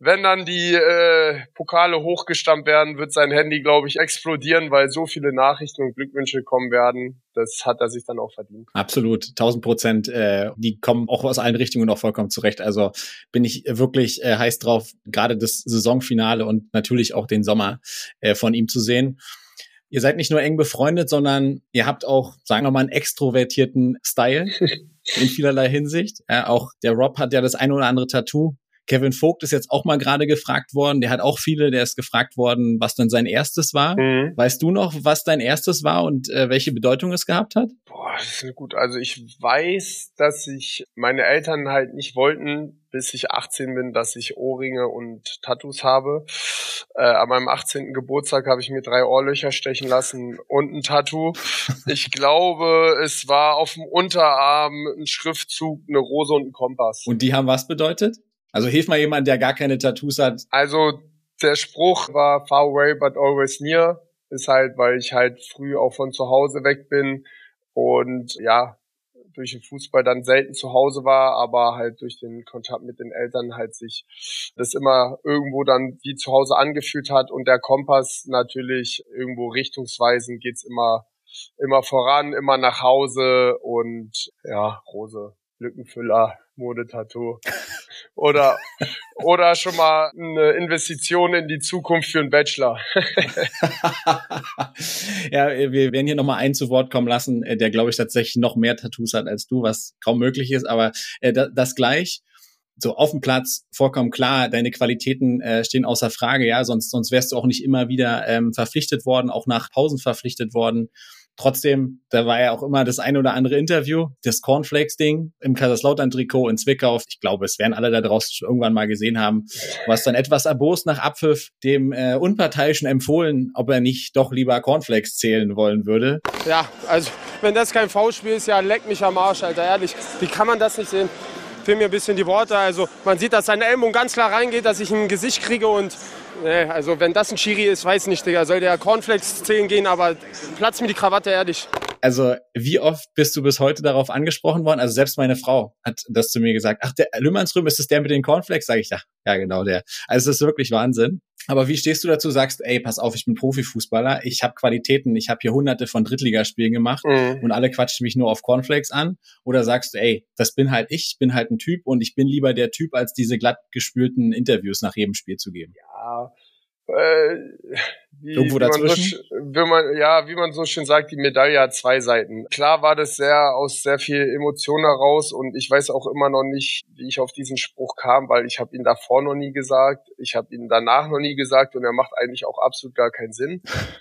wenn dann die äh, Pokale hochgestammt werden, wird sein Handy, glaube ich, explodieren, weil so viele Nachrichten und Glückwünsche kommen werden. Das hat er sich dann auch verdient. Absolut, tausend Prozent. Äh, die kommen auch aus allen Richtungen auch vollkommen zurecht. Also bin ich wirklich äh, heiß drauf, gerade das Saisonfinale und natürlich auch den Sommer äh, von ihm zu sehen. Ihr seid nicht nur eng befreundet, sondern ihr habt auch, sagen wir mal, einen extrovertierten Style in vielerlei Hinsicht. Ja, auch der Rob hat ja das eine oder andere Tattoo. Kevin Vogt ist jetzt auch mal gerade gefragt worden. Der hat auch viele. Der ist gefragt worden, was denn sein erstes war. Mhm. Weißt du noch, was dein erstes war und äh, welche Bedeutung es gehabt hat? Boah, das ist gut. Also ich weiß, dass ich meine Eltern halt nicht wollten, bis ich achtzehn bin, dass ich Ohrringe und Tattoos habe. Äh, an meinem achtzehnten Geburtstag habe ich mir drei Ohrlöcher stechen lassen und ein Tattoo. Ich glaube, es war auf dem Unterarm ein Schriftzug, eine Rose und ein Kompass. Und die haben was bedeutet? Also hilf mal jemand, der gar keine Tattoos hat. Also der Spruch war far away but always near. Ist halt, weil ich halt früh auch von zu Hause weg bin und ja, durch den Fußball dann selten zu Hause war, aber halt durch den Kontakt mit den Eltern halt sich das immer irgendwo dann wie zu Hause angefühlt hat. Und der Kompass natürlich irgendwo richtungsweisend geht's immer, immer voran, immer nach Hause und ja, Rose, Lückenfüller, Modetattoo. Oder, oder schon mal eine Investition in die Zukunft für einen Bachelor. Ja, wir werden hier nochmal einen zu Wort kommen lassen, der, glaube ich, tatsächlich noch mehr Tattoos hat als du, was kaum möglich ist, aber äh, das gleich. So auf dem Platz, vollkommen klar, deine Qualitäten äh, stehen außer Frage, ja, sonst sonst wärst du auch nicht immer wieder ähm, verpflichtet worden, auch nach Pausen verpflichtet worden. Trotzdem, da war ja auch immer das ein oder andere Interview, das Cornflakes-Ding im Kaiserslautern-Trikot in Zwickau. Ich glaube, es werden alle da draußen schon irgendwann mal gesehen haben. Du hast dann etwas erbost nach Abpfiff dem äh, Unparteiischen empfohlen, ob er nicht doch lieber Cornflakes zählen wollen würde. Ja, also wenn das kein Foulspiel ist, ja, leck mich am Arsch, Alter, ehrlich. Wie kann man das nicht sehen? Fehlen mir ein bisschen die Worte. Also man sieht, dass seine Ellbogen ganz klar reingeht, dass ich ein Gesicht kriege und nee, also wenn das ein Schiri ist, weiß nicht, Digga, soll der Cornflakes zählen gehen, aber platz mir die Krawatte, ehrlich. Also wie oft bist du bis heute darauf angesprochen worden? Also selbst meine Frau hat das zu mir gesagt. Ach, der Lümmernsrüm, ist das der mit den Cornflakes? Sag ich, ja, ja genau der. Also es ist wirklich Wahnsinn. Aber wie stehst du dazu, sagst, ey, pass auf, ich bin Profifußballer, ich habe Qualitäten, ich habe hier hunderte von Drittligaspielen gemacht mhm. und alle quatschen mich nur auf Cornflakes an? Oder sagst du, ey, das bin halt ich, ich bin halt ein Typ und ich bin lieber der Typ, als diese glatt gespülten Interviews nach jedem Spiel zu geben? Ja, äh, wie, Irgendwo wie man dazwischen? So, wie man, ja, wie man so schön sagt, die Medaille hat zwei Seiten. Klar war das sehr aus sehr viel Emotion heraus und ich weiß auch immer noch nicht, wie ich auf diesen Spruch kam, weil ich habe ihn davor noch nie gesagt, ich habe ihn danach noch nie gesagt und er macht eigentlich auch absolut gar keinen Sinn.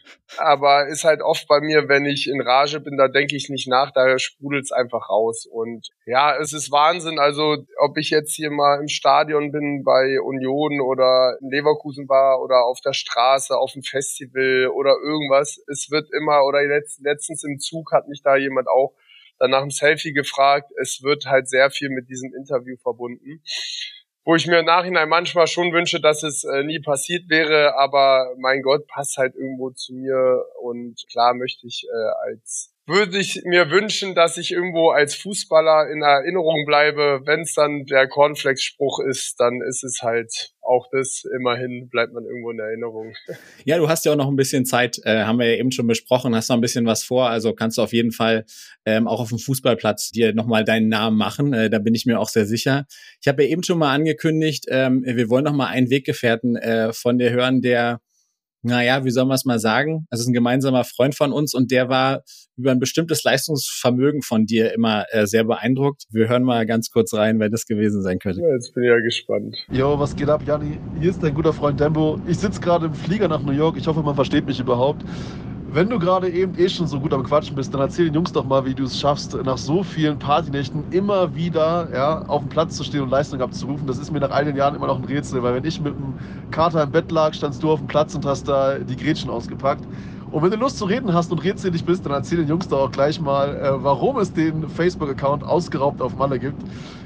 Aber ist halt oft bei mir, wenn ich in Rage bin, da denke ich nicht nach, da sprudelt's einfach raus. Und ja, es ist Wahnsinn, also ob ich jetzt hier mal im Stadion bin bei Union oder in Leverkusen war oder auf der Straße, auf dem Festival oder irgendwas, es wird immer, oder letzt, letztens im Zug hat mich da jemand auch dann nach einem Selfie gefragt, es wird halt sehr viel mit diesem Interview verbunden. Wo ich mir im Nachhinein manchmal schon wünsche, dass es äh, nie passiert wäre, aber mein Gott, passt halt irgendwo zu mir und klar möchte ich äh, als, würde ich mir wünschen, dass ich irgendwo als Fußballer in Erinnerung bleibe. Wenn es dann der Cornflakes-Spruch ist, dann ist es halt auch das, immerhin bleibt man irgendwo in Erinnerung. Ja, du hast ja auch noch ein bisschen Zeit, äh, haben wir ja eben schon besprochen, hast noch ein bisschen was vor, also kannst du auf jeden Fall ähm, auch auf dem Fußballplatz dir nochmal deinen Namen machen, äh, da bin ich mir auch sehr sicher. Ich habe ja eben schon mal angekündigt, ähm, wir wollen noch mal einen Weggefährten äh, von dir hören, der, naja, wie soll man es mal sagen, das ist ein gemeinsamer Freund von uns und der war über ein bestimmtes Leistungsvermögen von dir immer äh, sehr beeindruckt. Wir hören mal ganz kurz rein, wer das gewesen sein könnte. Ja, jetzt bin ich ja gespannt. Jo, was geht ab, Janni? Hier ist dein guter Freund Dembo. Ich sitze gerade im Flieger nach New York. Ich hoffe, man versteht mich überhaupt. Wenn du gerade eben eh schon so gut am Quatschen bist, dann erzähl den Jungs doch mal, wie du es schaffst, nach so vielen Partynächten immer wieder ja, auf dem Platz zu stehen und Leistung abzurufen. Das ist mir nach all den Jahren immer noch ein Rätsel, weil wenn ich mit dem Kater im Bett lag, standst du auf dem Platz und hast da die Gretchen ausgepackt. Und wenn du Lust zu reden hast und redselig bist, dann erzähl den Jungs doch auch gleich mal, äh, warum es den Facebook-Account Ausgeraubt auf Malle gibt.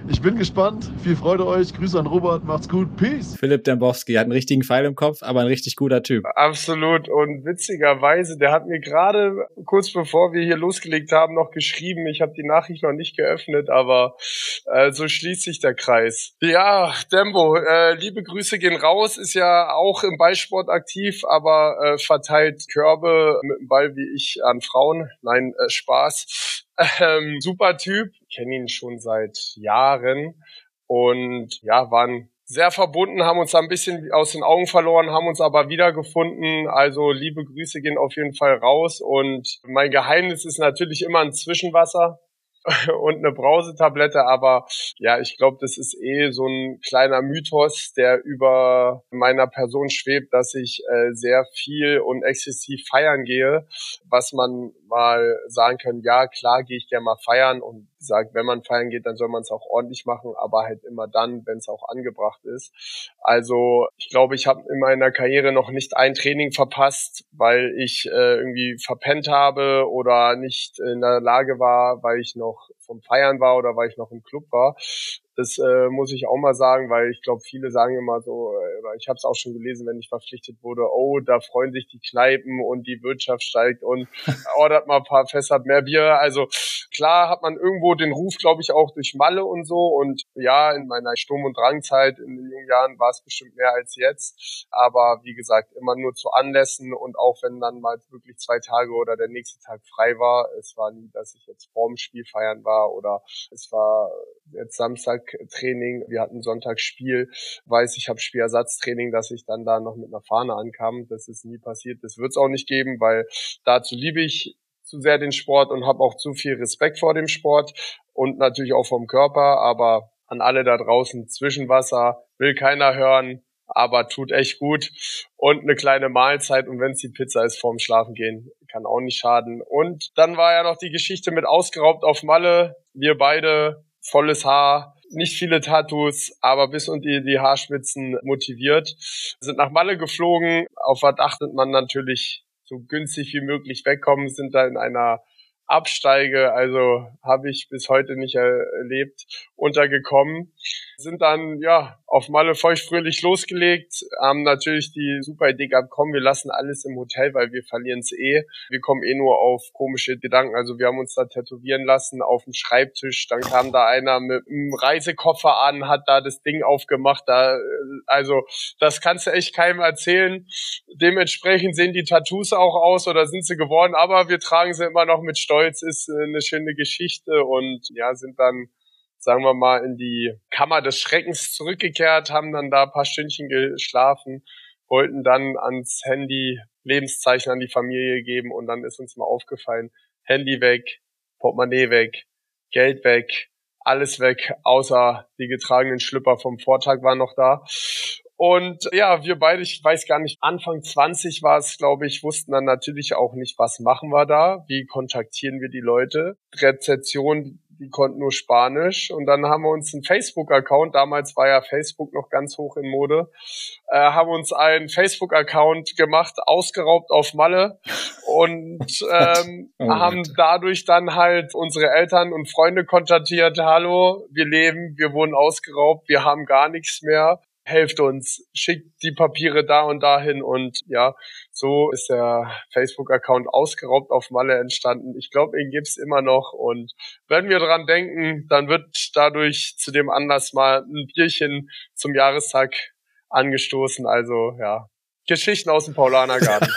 Ich bin gespannt. Viel Freude euch. Grüße an Robert. Macht's gut. Peace. Philipp Dembowski hat einen richtigen Pfeil im Kopf, aber ein richtig guter Typ. Absolut. Und witzigerweise, der hat mir gerade kurz bevor wir hier losgelegt haben noch geschrieben. Ich habe die Nachricht noch nicht geöffnet, aber äh, so schließt sich der Kreis. Ja, Dembo, äh, liebe Grüße gehen raus. Ist ja auch im Ballsport aktiv, aber äh, verteilt Körbe mit dem Ball wie ich an Frauen. Nein, äh, Spaß. Ähm, super Typ. Kenne ihn schon seit Jahren und ja, waren sehr verbunden, haben uns da ein bisschen aus den Augen verloren, haben uns aber wiedergefunden. Also liebe Grüße gehen auf jeden Fall raus. Und mein Geheimnis ist natürlich immer ein Zwischenwasser und eine Brausetablette. Aber ja, ich glaube, das ist eh so ein kleiner Mythos, der über meiner Person schwebt, dass ich äh, sehr viel und exzessiv feiern gehe. Was man mal sagen kann, ja, klar gehe ich gerne mal feiern und sagt, wenn man feiern geht, dann soll man es auch ordentlich machen, aber halt immer dann, wenn es auch angebracht ist. Also ich glaube, ich habe in meiner Karriere noch nicht ein Training verpasst, weil ich äh, irgendwie verpennt habe oder nicht in der Lage war, weil ich noch vom Feiern war oder weil ich noch im Club war. Das äh, muss ich auch mal sagen, weil ich glaube, viele sagen immer so, oder ich habe es auch schon gelesen, wenn ich verpflichtet wurde, oh, da freuen sich die Kneipen und die Wirtschaft steigt und ordert mal ein paar Fässer mehr Bier. Also klar hat man irgendwo den Ruf, glaube ich, auch durch Malle und so. Und ja, in meiner Sturm- und Drangzeit in den jungen Jahren war es bestimmt mehr als jetzt. Aber wie gesagt, immer nur zu Anlässen und auch wenn dann mal wirklich zwei Tage oder der nächste Tag frei war. Es war nie, dass ich jetzt vorm Spiel feiern war oder es war jetzt Samstag Training, wir hatten Sonntag Spiel, weiß ich habe Spielersatztraining, dass ich dann da noch mit einer Fahne ankam. Das ist nie passiert, das wird es auch nicht geben, weil dazu liebe ich zu sehr den Sport und habe auch zu viel Respekt vor dem Sport und natürlich auch vom Körper, aber an alle da draußen, Zwischenwasser will keiner hören, aber tut echt gut und eine kleine Mahlzeit und wenn es die Pizza ist vorm Schlafengehen, kann auch nicht schaden. Und dann war ja noch die Geschichte mit ausgeraubt auf Malle, wir beide, volles Haar, nicht viele Tattoos, aber bis unter die, die Haarspitzen motiviert. Sind nach Malle geflogen, auf was achtet man natürlich so günstig wie möglich wegkommen, sind da in einer Absteige, also habe ich bis heute nicht erlebt, untergekommen. Sind dann, ja, auf Malle feuchtfröhlich losgelegt, haben natürlich die super Idee gehabt, komm, wir lassen alles im Hotel, weil wir verlieren es eh. Wir kommen eh nur auf komische Gedanken, also wir haben uns da tätowieren lassen auf dem Schreibtisch, dann kam da einer mit einem Reisekoffer an, hat da das Ding aufgemacht, da, also das kannst du echt keinem erzählen. Dementsprechend sehen die Tattoos auch aus oder sind sie geworden, aber wir tragen sie immer noch mit Stolz, ist eine schöne Geschichte und ja, sind dann, sagen wir mal, in die Kammer des Schreckens zurückgekehrt, haben dann da ein paar Stündchen geschlafen, wollten dann ans Handy Lebenszeichen an die Familie geben und dann ist uns mal aufgefallen, Handy weg, Portemonnaie weg, Geld weg, alles weg, außer die getragenen Schlüpper vom Vortag waren noch da. Und ja, wir beide, ich weiß gar nicht, Anfang zwanzig war es, glaube ich, wussten dann natürlich auch nicht, was machen wir da, wie kontaktieren wir die Leute. Rezeption, die konnten nur Spanisch und dann haben wir uns einen Facebook-Account, damals war ja Facebook noch ganz hoch in Mode, äh, haben uns einen Facebook-Account gemacht, ausgeraubt auf Malle und ähm, oh haben dadurch dann halt unsere Eltern und Freunde kontaktiert, hallo, wir leben, wir wurden ausgeraubt, wir haben gar nichts mehr. Helft uns, schickt die Papiere da und dahin und ja, so ist der Facebook-Account ausgeraubt auf Malle entstanden. Ich glaube, ihn gibt's immer noch und wenn wir dran denken, dann wird dadurch zu dem Anlass mal ein Bierchen zum Jahrestag angestoßen. Also ja, Geschichten aus dem Paulanergarten.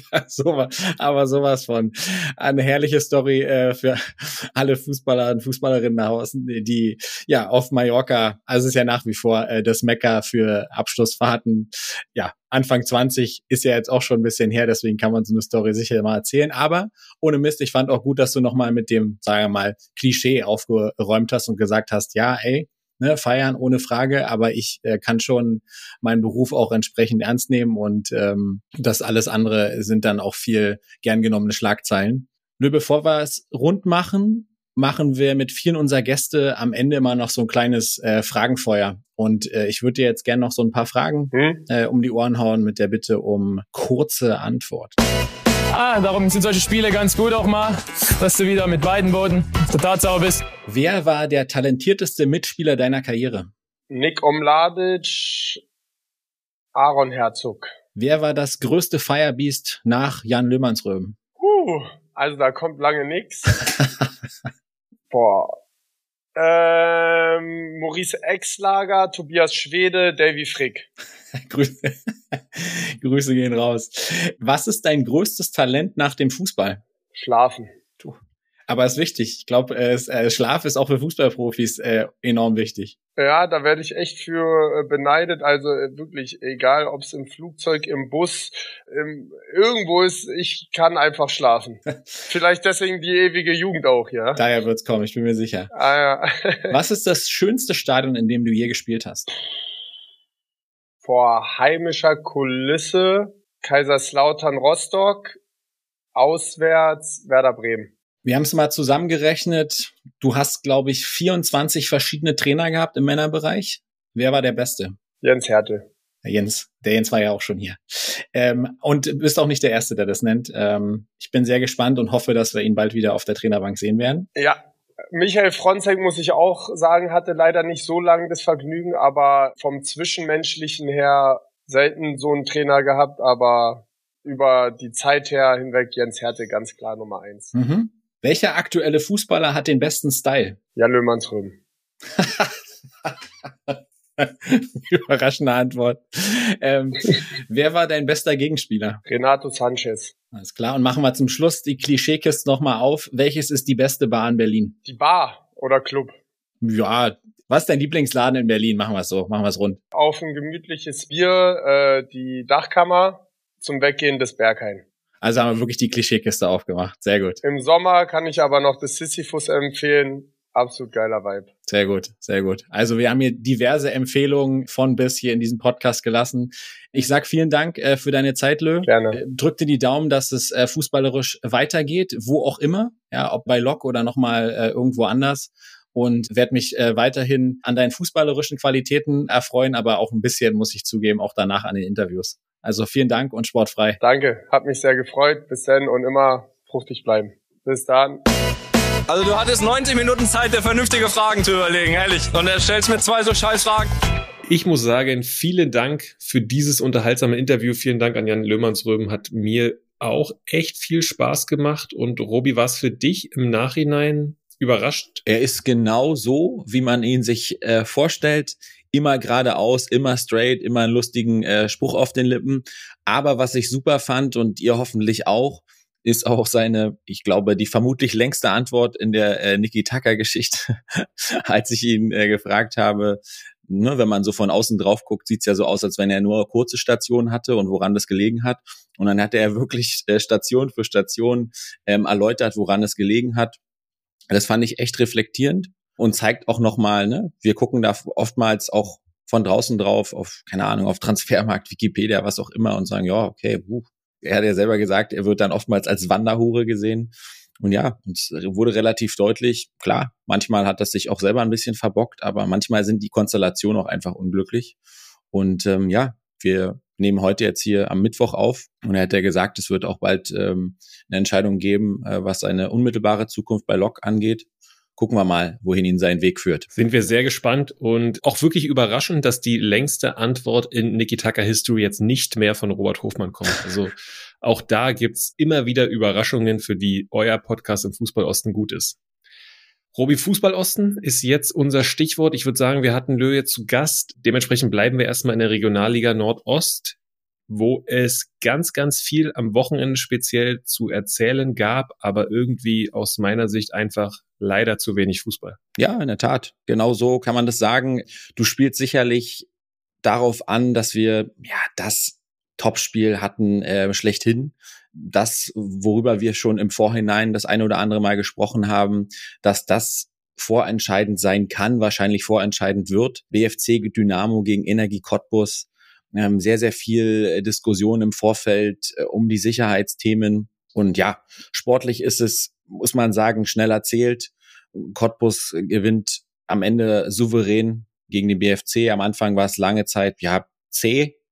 so, aber sowas von. Eine herrliche Story äh, für alle Fußballer und Fußballerinnen nach außen, die ja auf Mallorca, also es ist ja nach wie vor äh, das Mekka für Abschlussfahrten. Ja, Anfang zwanzig ist ja jetzt auch schon ein bisschen her, deswegen kann man so eine Story sicher mal erzählen. Aber ohne Mist, ich fand auch gut, dass du nochmal mit dem, sagen wir mal, Klischee aufgeräumt hast und gesagt hast, ja, ey, Ne, feiern ohne Frage, aber ich äh, kann schon meinen Beruf auch entsprechend ernst nehmen und ähm, das alles andere sind dann auch viel gern genommene Schlagzeilen. Nur bevor wir es rund machen, machen wir mit vielen unserer Gäste am Ende immer noch so ein kleines äh, Fragenfeuer. Und äh, ich würde dir jetzt gerne noch so ein paar Fragen hm? äh, um die Ohren hauen mit der Bitte um kurze Antwort. Ah, darum sind solche Spiele ganz gut auch mal, dass du wieder mit beiden Booten auf der Tatsache bist. Wer war der talentierteste Mitspieler deiner Karriere? Nick Omladic, Aaron Herzog. Wer war das größte Firebeast nach Jan Löhmannsröhm? Uh, also da kommt lange nix. Boah. Ähm, Maurice Exlager, Tobias Schwede, Davy Frick. Grüße. Grüße gehen raus. Was ist dein größtes Talent nach dem Fußball? Schlafen. Aber ist wichtig. Ich glaube, äh, Schlaf ist auch für Fußballprofis äh, enorm wichtig. Ja, da werde ich echt für äh, beneidet. Also äh, wirklich, egal ob es im Flugzeug, im Bus, im, irgendwo ist, ich kann einfach schlafen. Vielleicht deswegen die ewige Jugend auch, ja. Daher wird's kommen, ich bin mir sicher. Ah, ja. Was ist das schönste Stadion, in dem du je gespielt hast? Vor heimischer Kulisse, Kaiserslautern Rostock, auswärts Werder Bremen. Wir haben es mal zusammengerechnet. Du hast, glaube ich, vierundzwanzig verschiedene Trainer gehabt im Männerbereich. Wer war der Beste? Jens Hertel. Der Jens, der Jens war ja auch schon hier. Ähm, und bist auch nicht der Erste, der das nennt. Ähm, ich bin sehr gespannt und hoffe, dass wir ihn bald wieder auf der Trainerbank sehen werden. Ja, Michael Fronzek, muss ich auch sagen, hatte leider nicht so lange das Vergnügen, aber vom Zwischenmenschlichen her selten so einen Trainer gehabt, aber über die Zeit her hinweg Jens Hertel ganz klar Nummer eins. Mhm. Welcher aktuelle Fußballer hat den besten Style? Jan Löhmannsröhm. Überraschende Antwort. Ähm, wer war dein bester Gegenspieler? Renato Sanchez. Alles klar. Und machen wir zum Schluss die Klischeekiste nochmal auf. Welches ist die beste Bar in Berlin? Die Bar oder Club? Ja, was ist dein Lieblingsladen in Berlin? Machen wir es so, machen wir es rund. Auf ein gemütliches Bier, äh, die Dachkammer, zum Weggehen des Berghain. Also haben wir wirklich die Klischeekiste aufgemacht. Sehr gut. Im Sommer kann ich aber noch das Sisyphus empfehlen. Absolut geiler Vibe. Sehr gut, sehr gut. Also wir haben hier diverse Empfehlungen von bis hier in diesem Podcast gelassen. Ich sag vielen Dank äh, für deine Zeit, Lö. Gerne. Drück dir die Daumen, dass es äh, fußballerisch weitergeht, wo auch immer. Ja, ob bei Lok oder nochmal äh, irgendwo anders. Und werde mich äh, weiterhin an deinen fußballerischen Qualitäten erfreuen, aber auch ein bisschen, muss ich zugeben, auch danach an den Interviews. Also vielen Dank und sportfrei. Danke, hat mich sehr gefreut. Bis dann und immer fruchtig bleiben. Bis dann. Also du hattest neunzig Minuten Zeit, dir vernünftige Fragen zu überlegen, ehrlich. Und er stellst mir zwei so scheiß Fragen. Ich muss sagen, vielen Dank für dieses unterhaltsame Interview. Vielen Dank an Jan Löhmannsröhm. Hat mir auch echt viel Spaß gemacht. Und Robi, war es für dich im Nachhinein überrascht? Er ist genau so, wie man ihn sich äh, vorstellt. Immer geradeaus, immer straight, immer einen lustigen äh, Spruch auf den Lippen. Aber was ich super fand und ihr hoffentlich auch, ist auch seine, ich glaube, die vermutlich längste Antwort in der äh, Niki Tucker-Geschichte, als ich ihn äh, gefragt habe, ne, wenn man so von außen drauf guckt, sieht's ja so aus, als wenn er nur kurze Stationen hatte und woran das gelegen hat. Und dann hat er wirklich äh, Station für Station ähm, erläutert, woran es gelegen hat. Das fand ich echt reflektierend und zeigt auch nochmal, ne, wir gucken da oftmals auch von draußen drauf, auf, keine Ahnung, auf Transfermarkt, Wikipedia, was auch immer und sagen, ja, okay, buh. Er hat ja selber gesagt, er wird dann oftmals als Wanderhure gesehen. Und ja, es wurde relativ deutlich, klar, manchmal hat das sich auch selber ein bisschen verbockt, aber manchmal sind die Konstellationen auch einfach unglücklich. Und ähm, ja, wir nehmen heute jetzt hier am Mittwoch auf und er hat ja gesagt, es wird auch bald ähm, eine Entscheidung geben, äh, was seine unmittelbare Zukunft bei Lok angeht. Gucken wir mal, wohin ihn sein Weg führt. Sind wir sehr gespannt und auch wirklich überraschend, dass die längste Antwort in Niki Tucker History jetzt nicht mehr von Robert Hofmann kommt. Also auch da gibt's immer wieder Überraschungen, für die euer Podcast im Fußballosten gut ist. Robi, Fußballosten ist jetzt unser Stichwort. Ich würde sagen, wir hatten Lö jetzt zu Gast. Dementsprechend bleiben wir erstmal in der Regionalliga Nordost, wo es ganz, ganz viel am Wochenende speziell zu erzählen gab, aber irgendwie aus meiner Sicht einfach leider zu wenig Fußball. Ja, in der Tat. Genau so kann man das sagen. Du spielst sicherlich darauf an, dass wir ja das Topspiel hatten äh, schlechthin. Das, worüber wir schon im Vorhinein das eine oder andere Mal gesprochen haben, dass das vorentscheidend sein kann, wahrscheinlich vorentscheidend wird. B F C Dynamo gegen Energie Cottbus. Ähm, sehr, sehr viel Diskussion im Vorfeld äh, um die Sicherheitsthemen. Und ja, sportlich ist es, muss man sagen, schnell erzählt. Cottbus gewinnt am Ende souverän gegen den B F C. Am Anfang war es lange Zeit, ja, zäh,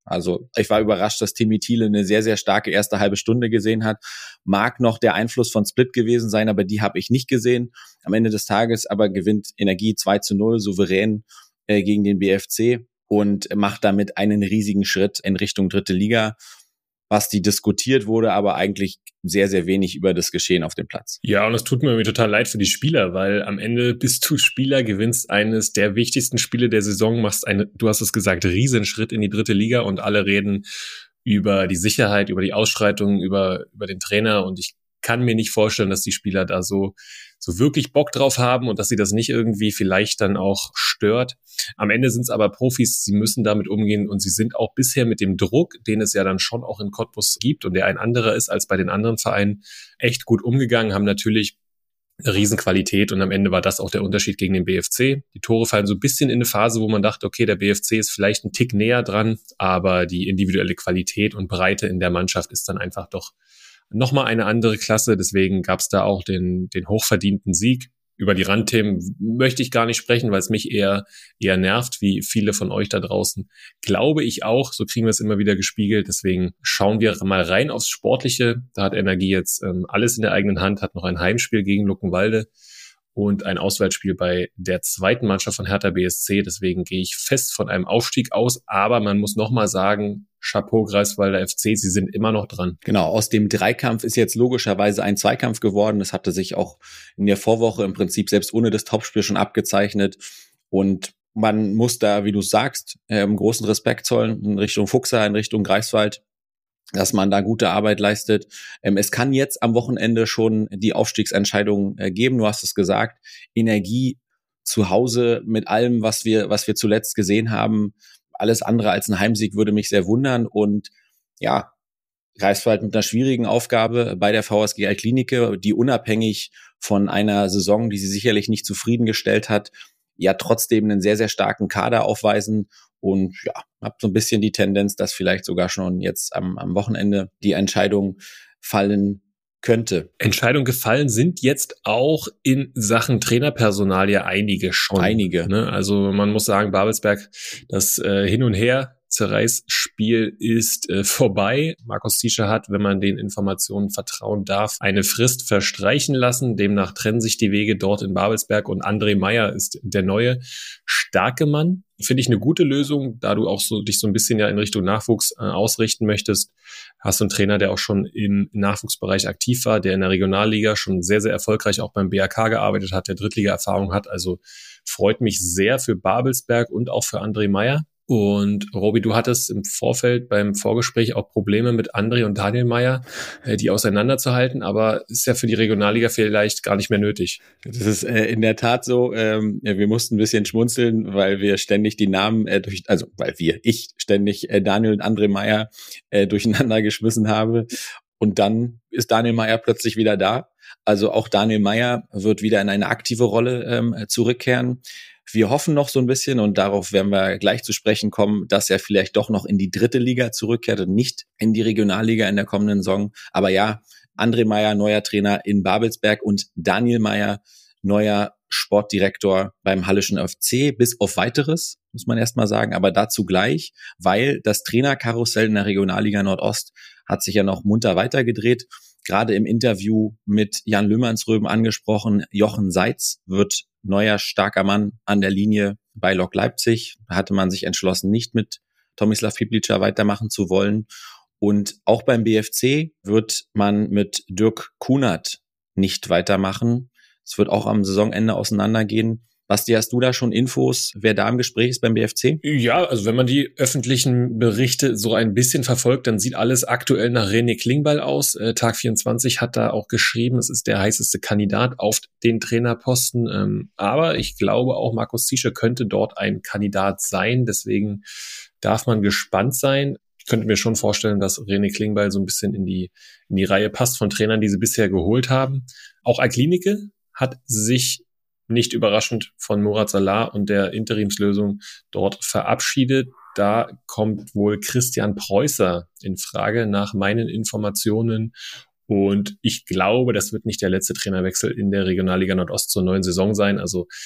Also ich war überrascht, dass Timmy Thiele eine sehr, sehr starke erste halbe Stunde gesehen hat. Mag noch der Einfluss von Split gewesen sein, aber die habe ich nicht gesehen. Am Ende des Tages aber gewinnt Energie zwei zu null souverän äh, gegen den B F C und macht damit einen riesigen Schritt in Richtung dritte Liga. Was die diskutiert wurde, aber eigentlich sehr, sehr wenig über das Geschehen auf dem Platz. Ja, und es tut mir irgendwie total leid für die Spieler, weil am Ende bist du Spieler, gewinnst eines der wichtigsten Spiele der Saison, machst eine, du hast es gesagt, Riesenschritt in die dritte Liga und alle reden über die Sicherheit, über die Ausschreitungen, über, über den Trainer und ich kann mir nicht vorstellen, dass die Spieler da so, so wirklich Bock drauf haben und dass sie das nicht irgendwie vielleicht dann auch stört. Am Ende sind es aber Profis, sie müssen damit umgehen und sie sind auch bisher mit dem Druck, den es ja dann schon auch in Cottbus gibt und der ein anderer ist als bei den anderen Vereinen, echt gut umgegangen, haben natürlich eine Riesenqualität und am Ende war das auch der Unterschied gegen den B F C. Die Tore fallen so ein bisschen in eine Phase, wo man dachte, okay, der B F C ist vielleicht ein Tick näher dran, aber die individuelle Qualität und Breite in der Mannschaft ist dann einfach doch nochmal eine andere Klasse, deswegen gab es da auch den, den hochverdienten Sieg. Über die Randthemen möchte ich gar nicht sprechen, weil es mich eher, eher nervt, wie viele von euch da draußen. Glaube ich auch, so kriegen wir es immer wieder gespiegelt, deswegen schauen wir mal rein aufs Sportliche. Da hat Energie jetzt ähm, alles in der eigenen Hand, hat noch ein Heimspiel gegen Luckenwalde und ein Auswärtsspiel bei der zweiten Mannschaft von Hertha B S C, deswegen gehe ich fest von einem Aufstieg aus, aber man muss nochmal sagen, Chapeau Greifswalder F C, sie sind immer noch dran. Genau, aus dem Dreikampf ist jetzt logischerweise ein Zweikampf geworden. Das hatte sich auch in der Vorwoche im Prinzip selbst ohne das Topspiel schon abgezeichnet. Und man muss da, wie du sagst, ähm, großen Respekt zollen in Richtung Fuchser, in Richtung Greifswald, dass man da gute Arbeit leistet. Ähm, es kann jetzt am Wochenende schon die Aufstiegsentscheidung äh, geben. Du hast es gesagt, Energie zu Hause mit allem, was wir, was wir zuletzt gesehen haben. Alles andere als ein Heimsieg würde mich sehr wundern und ja, Greifswald mit einer schwierigen Aufgabe bei der V S G Altklinike, die unabhängig von einer Saison, die sie sicherlich nicht zufriedengestellt hat, ja trotzdem einen sehr, sehr starken Kader aufweisen und ja, habe so ein bisschen die Tendenz, dass vielleicht sogar schon jetzt am, am Wochenende die Entscheidung fallen könnte. Entscheidungen gefallen sind jetzt auch in Sachen Trainerpersonal ja einige schon. Einige. Ne? Also man muss sagen, Babelsberg, das äh, Hin und Her Zerreißspiel ist äh, vorbei. Markus Ziescher hat, wenn man den Informationen vertrauen darf, eine Frist verstreichen lassen. Demnach trennen sich die Wege dort in Babelsberg und André Meyer ist der neue starke Mann. Finde ich eine gute Lösung, da du auch so dich so ein bisschen ja in Richtung Nachwuchs äh, ausrichten möchtest. Hast du einen Trainer, der auch schon im Nachwuchsbereich aktiv war, der in der Regionalliga schon sehr, sehr erfolgreich auch beim B A K gearbeitet hat, der Drittliga-Erfahrung hat. Also freut mich sehr für Babelsberg und auch für André Meyer. Und Robi, du hattest im Vorfeld beim Vorgespräch auch Probleme mit André und Daniel Meyer, äh, die auseinanderzuhalten, aber ist ja für die Regionalliga vielleicht gar nicht mehr nötig. Das ist äh, in der Tat so. Ähm, ja, wir mussten ein bisschen schmunzeln, weil wir ständig die Namen äh, durch, also weil wir, ich ständig äh, Daniel und André Meyer äh, durcheinander geschmissen habe. Und dann ist Daniel Meyer plötzlich wieder da. Also auch Daniel Meyer wird wieder in eine aktive Rolle ähm, zurückkehren. Wir hoffen noch so ein bisschen, und darauf werden wir gleich zu sprechen kommen, dass er vielleicht doch noch in die dritte Liga zurückkehrt und nicht in die Regionalliga in der kommenden Saison. Aber ja, André Meyer, neuer Trainer in Babelsberg und Daniel Meyer, neuer Sportdirektor beim Hallischen F C, bis auf Weiteres, muss man erst mal sagen, aber dazu gleich, weil das Trainerkarussell in der Regionalliga Nordost hat sich ja noch munter weitergedreht. Gerade im Interview mit Jan Löhmannsröben angesprochen, Jochen Seitz wird neuer starker Mann an der Linie bei Lok Leipzig. Da hatte man sich entschlossen, nicht mit Tomislav Piplica weitermachen zu wollen. Und auch beim B F C wird man mit Dirk Kunert nicht weitermachen. Es wird auch am Saisonende auseinandergehen. Basti, hast du da schon Infos, wer da im Gespräch ist beim B F C? Ja, also wenn man die öffentlichen Berichte so ein bisschen verfolgt, dann sieht alles aktuell nach René Klingbeil aus. Äh, Tag vierundzwanzig hat da auch geschrieben, es ist der heißeste Kandidat auf den Trainerposten. Ähm, aber ich glaube auch, Markus Ziescher könnte dort ein Kandidat sein. Deswegen darf man gespannt sein. Ich könnte mir schon vorstellen, dass René Klingbeil so ein bisschen in die, in die Reihe passt von Trainern, die sie bisher geholt haben. Auch Altklinike hat sich nicht überraschend von Murat Salah und der Interimslösung dort verabschiedet. Da kommt wohl Christian Preußer in Frage nach meinen Informationen. Und ich glaube, das wird nicht der letzte Trainerwechsel in der Regionalliga Nordost zur neuen Saison sein. Also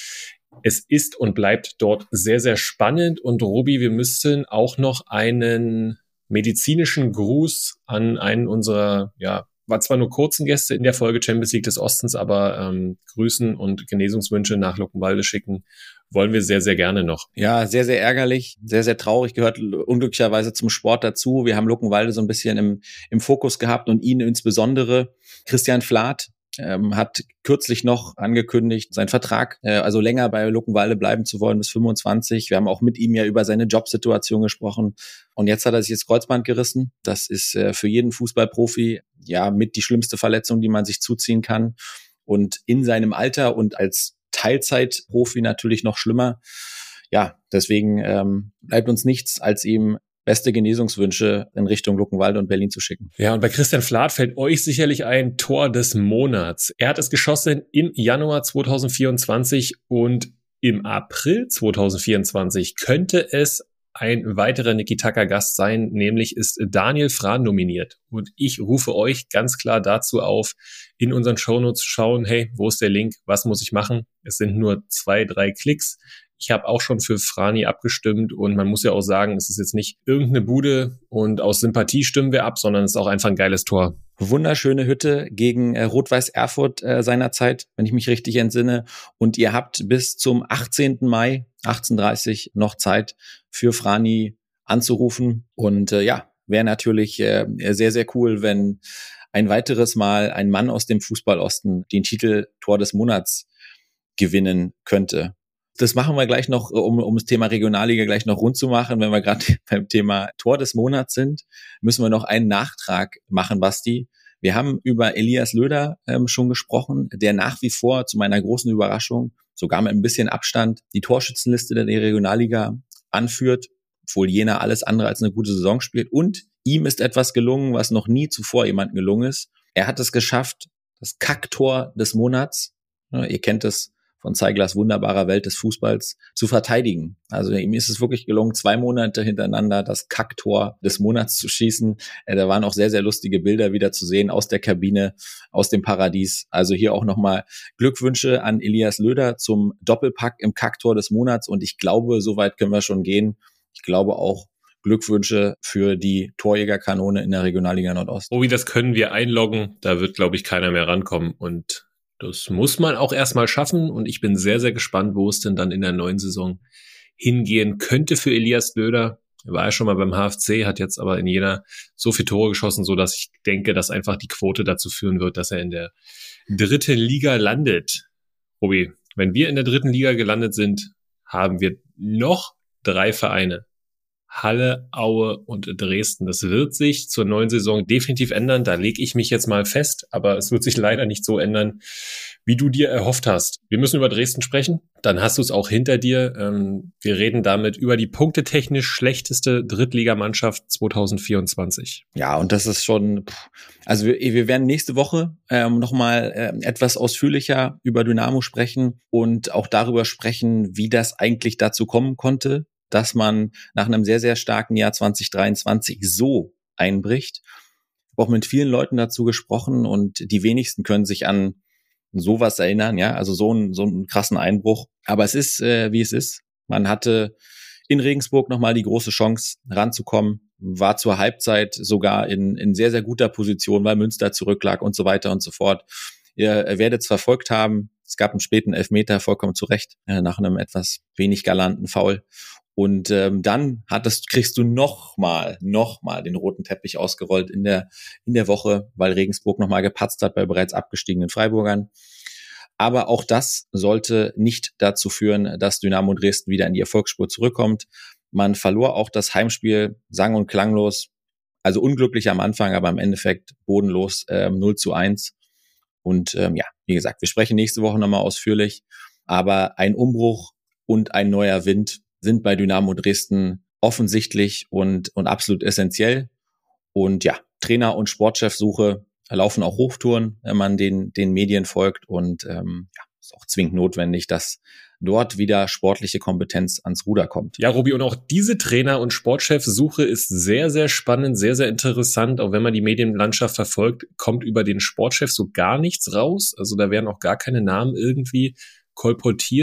Es ist und bleibt dort sehr, sehr spannend. Und Robi, wir müssten auch noch einen medizinischen Gruß an einen unserer, ja, war zwar nur kurzen Gäste in der Folge Champions League des Ostens, aber ähm, Grüßen und Genesungswünsche nach Luckenwalde schicken wollen wir sehr, sehr gerne noch. Ja, sehr, sehr ärgerlich, sehr, sehr traurig, gehört unglücklicherweise zum Sport dazu. Wir haben Luckenwalde so ein bisschen im, im Fokus gehabt und ihn insbesondere. Christian Flath ähm, hat kürzlich noch angekündigt, seinen Vertrag, äh, also länger bei Luckenwalde bleiben zu wollen bis fünfundzwanzig. Wir haben auch mit ihm ja über seine Jobsituation gesprochen. Und jetzt hat er sich das Kreuzband gerissen. Das ist äh, für jeden Fußballprofi ja mit die schlimmste Verletzung, die man sich zuziehen kann. Und in seinem Alter und als Teilzeitprofi natürlich noch schlimmer. Ja, deswegen ähm, bleibt uns nichts, als ihm beste Genesungswünsche in Richtung Luckenwalde und Berlin zu schicken. Ja, und bei Christian Flath fällt euch sicherlich ein Tor des Monats. Er hat es geschossen im Januar zweitausendvierundzwanzig und im April zweitausendvierundzwanzig könnte es ein weiterer Niki-Taka-Gast sein, nämlich ist Daniel Frahn nominiert. Und ich rufe euch ganz klar dazu auf, in unseren Shownotes zu schauen, hey, wo ist der Link, was muss ich machen? Es sind nur zwei, drei Klicks. Ich habe auch schon für Frani abgestimmt und man muss ja auch sagen, es ist jetzt nicht irgendeine Bude und aus Sympathie stimmen wir ab, sondern es ist auch einfach ein geiles Tor. Wunderschöne Hütte gegen äh, Rot-Weiß Erfurt äh, seinerzeit, wenn ich mich richtig entsinne. Und ihr habt bis zum achtzehnten Mai, achtzehn Uhr dreißig, noch Zeit für Frani anzurufen. Und äh, ja, wäre natürlich äh, sehr, sehr cool, wenn ein weiteres Mal ein Mann aus dem Fußballosten den Titel Tor des Monats gewinnen könnte. Das machen wir gleich noch, um, um das Thema Regionalliga gleich noch rund zu machen. Wenn wir gerade beim Thema Tor des Monats sind, müssen wir noch einen Nachtrag machen, Basti. Wir haben über Elias Löder ähm, schon gesprochen, der nach wie vor zu meiner großen Überraschung, sogar mit ein bisschen Abstand, die Torschützenliste der Regionalliga anführt, obwohl jener alles andere als eine gute Saison spielt. Und ihm ist etwas gelungen, was noch nie zuvor jemandem gelungen ist. Er hat es geschafft, das Kacktor des Monats, ja, ihr kennt es von Zeiglers wunderbarer Welt des Fußballs, zu verteidigen. Also ihm ist es wirklich gelungen, zwei Monate hintereinander das Kacktor des Monats zu schießen. Äh, da waren auch sehr, sehr lustige Bilder wieder zu sehen aus der Kabine, aus dem Paradies. Also hier auch nochmal Glückwünsche an Elias Löder zum Doppelpack im Kacktor des Monats. Und ich glaube, so weit können wir schon gehen. Ich glaube auch Glückwünsche für die Torjägerkanone in der Regionalliga Nordost. Oh, wie das können wir einloggen. Da wird, glaube ich, keiner mehr rankommen. Und das muss man auch erstmal schaffen und ich bin sehr, sehr gespannt, wo es denn dann in der neuen Saison hingehen könnte für Elias Löder. Er war ja schon mal beim H F C, hat jetzt aber in Jena so viele Tore geschossen, so dass ich denke, dass einfach die Quote dazu führen wird, dass er in der dritten Liga landet. Robi, wenn wir in der dritten Liga gelandet sind, haben wir noch drei Vereine. Halle, Aue und Dresden. Das wird sich zur neuen Saison definitiv ändern. Da lege ich mich jetzt mal fest, aber es wird sich leider nicht so ändern, wie du dir erhofft hast. Wir müssen über Dresden sprechen. Dann hast du es auch hinter dir. Wir reden damit über die punktetechnisch schlechteste Drittligamannschaft zweitausendvierundzwanzig. Ja, und das ist schon, also wir, wir werden nächste Woche ähm, nochmal äh, etwas ausführlicher über Dynamo sprechen und auch darüber sprechen, wie das eigentlich dazu kommen konnte, dass man nach einem sehr, sehr starken Jahr zwanzig dreiundzwanzig so einbricht. Ich habe auch mit vielen Leuten dazu gesprochen und die wenigsten können sich an sowas erinnern, ja, also so einen, so einen krassen Einbruch. Aber es ist, äh, wie es ist. Man hatte in Regensburg nochmal die große Chance ranzukommen, war zur Halbzeit sogar in, in sehr, sehr guter Position, weil Münster zurücklag und so weiter und so fort. Ihr werdet es verfolgt haben. Es gab einen späten Elfmeter, vollkommen zu Recht, äh, nach einem etwas wenig galanten Foul. Und ähm, dann hattest, kriegst du nochmal, nochmal den roten Teppich ausgerollt in der in der Woche, weil Regensburg nochmal gepatzt hat bei bereits abgestiegenen Freiburgern. Aber auch das sollte nicht dazu führen, dass Dynamo Dresden wieder in die Erfolgsspur zurückkommt. Man verlor auch das Heimspiel sang- und klanglos, also unglücklich am Anfang, aber im Endeffekt bodenlos ähm, null zu eins. Und ähm, ja, wie gesagt, wir sprechen nächste Woche nochmal ausführlich. Aber ein Umbruch und ein neuer Wind sind bei Dynamo Dresden offensichtlich und, und absolut essentiell. Und ja, Trainer- und Sportchefsuche laufen auch Hochtouren, wenn man den, den Medien folgt. Und ähm, ja, ist auch zwingend notwendig, dass dort wieder sportliche Kompetenz ans Ruder kommt. Ja, Robi, und auch diese Trainer- und Sportchefsuche ist sehr, sehr spannend, sehr, sehr interessant. Auch wenn man die Medienlandschaft verfolgt, kommt über den Sportchef so gar nichts raus. Also da werden auch gar keine Namen irgendwie kolportiert.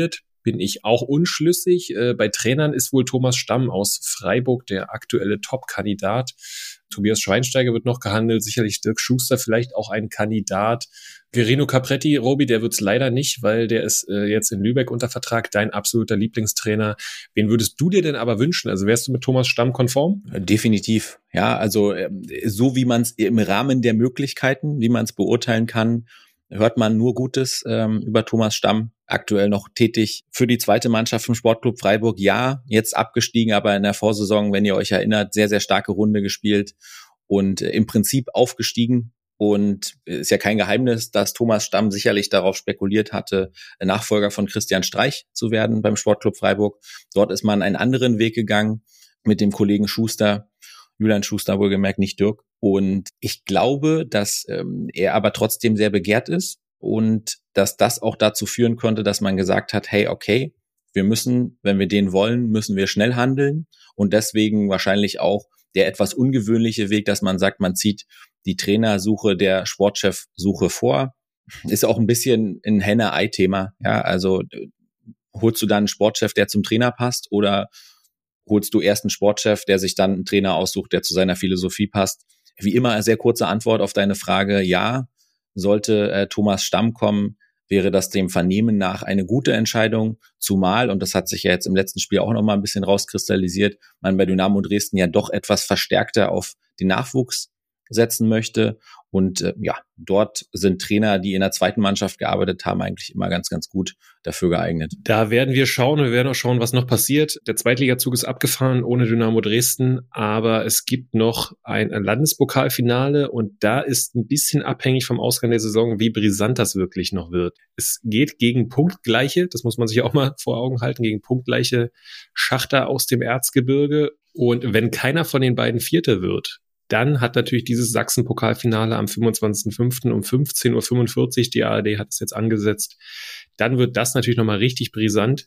bin ich auch unschlüssig. Äh, bei Trainern ist wohl Thomas Stamm aus Freiburg der aktuelle Top-Kandidat. Tobias Schweinsteiger wird noch gehandelt, sicherlich Dirk Schuster vielleicht auch ein Kandidat. Guerino Capretti, Robi, der wird's leider nicht, weil der ist äh, jetzt in Lübeck unter Vertrag, dein absoluter Lieblingstrainer. Wen würdest du dir denn aber wünschen? Also wärst du mit Thomas Stamm konform? Definitiv, ja, also so wie man es im Rahmen der Möglichkeiten, wie man es beurteilen kann, hört man nur Gutes ähm, über Thomas Stamm. Aktuell noch tätig für die zweite Mannschaft vom Sportclub Freiburg. Ja, jetzt abgestiegen, aber in der Vorsaison, wenn ihr euch erinnert, sehr, sehr starke Runde gespielt und äh, im Prinzip aufgestiegen. Und ist ja kein Geheimnis, dass Thomas Stamm sicherlich darauf spekuliert hatte, Nachfolger von Christian Streich zu werden beim Sportclub Freiburg. Dort ist man einen anderen Weg gegangen mit dem Kollegen Schuster, Julian Schuster wohlgemerkt, nicht Dirk. Und ich glaube, dass ähm, er aber trotzdem sehr begehrt ist und dass das auch dazu führen konnte, dass man gesagt hat, hey, okay, wir müssen, wenn wir den wollen, müssen wir schnell handeln. Und deswegen wahrscheinlich auch der etwas ungewöhnliche Weg, dass man sagt, man zieht die Trainersuche der Sportchefsuche vor. Ist auch ein bisschen ein Henne-Ei-Thema. Ja, also holst du dann einen Sportchef, der zum Trainer passt, oder holst du erst einen Sportchef, der sich dann einen Trainer aussucht, der zu seiner Philosophie passt? Wie immer, eine sehr kurze Antwort auf deine Frage. Ja, sollte äh, Thomas Stamm kommen, wäre das dem Vernehmen nach eine gute Entscheidung, zumal, und das hat sich ja jetzt im letzten Spiel auch noch mal ein bisschen rauskristallisiert, man bei Dynamo Dresden ja doch etwas verstärkter auf den Nachwuchs setzen möchte. Und äh, ja, dort sind Trainer, die in der zweiten Mannschaft gearbeitet haben, eigentlich immer ganz, ganz gut dafür geeignet. Da werden wir schauen, wir werden auch schauen, was noch passiert. Der Zweitligazug ist abgefahren ohne Dynamo Dresden, aber es gibt noch ein Landespokalfinale und da ist ein bisschen abhängig vom Ausgang der Saison, wie brisant das wirklich noch wird. Es geht gegen punktgleiche, das muss man sich auch mal vor Augen halten, gegen punktgleiche Schachter aus dem Erzgebirge. Und wenn keiner von den beiden Vierter wird, dann hat natürlich dieses Sachsen-Pokalfinale am fünfundzwanzigsten fünften um fünfzehn Uhr fünfundvierzig, die A R D hat es jetzt angesetzt, dann wird das natürlich nochmal richtig brisant,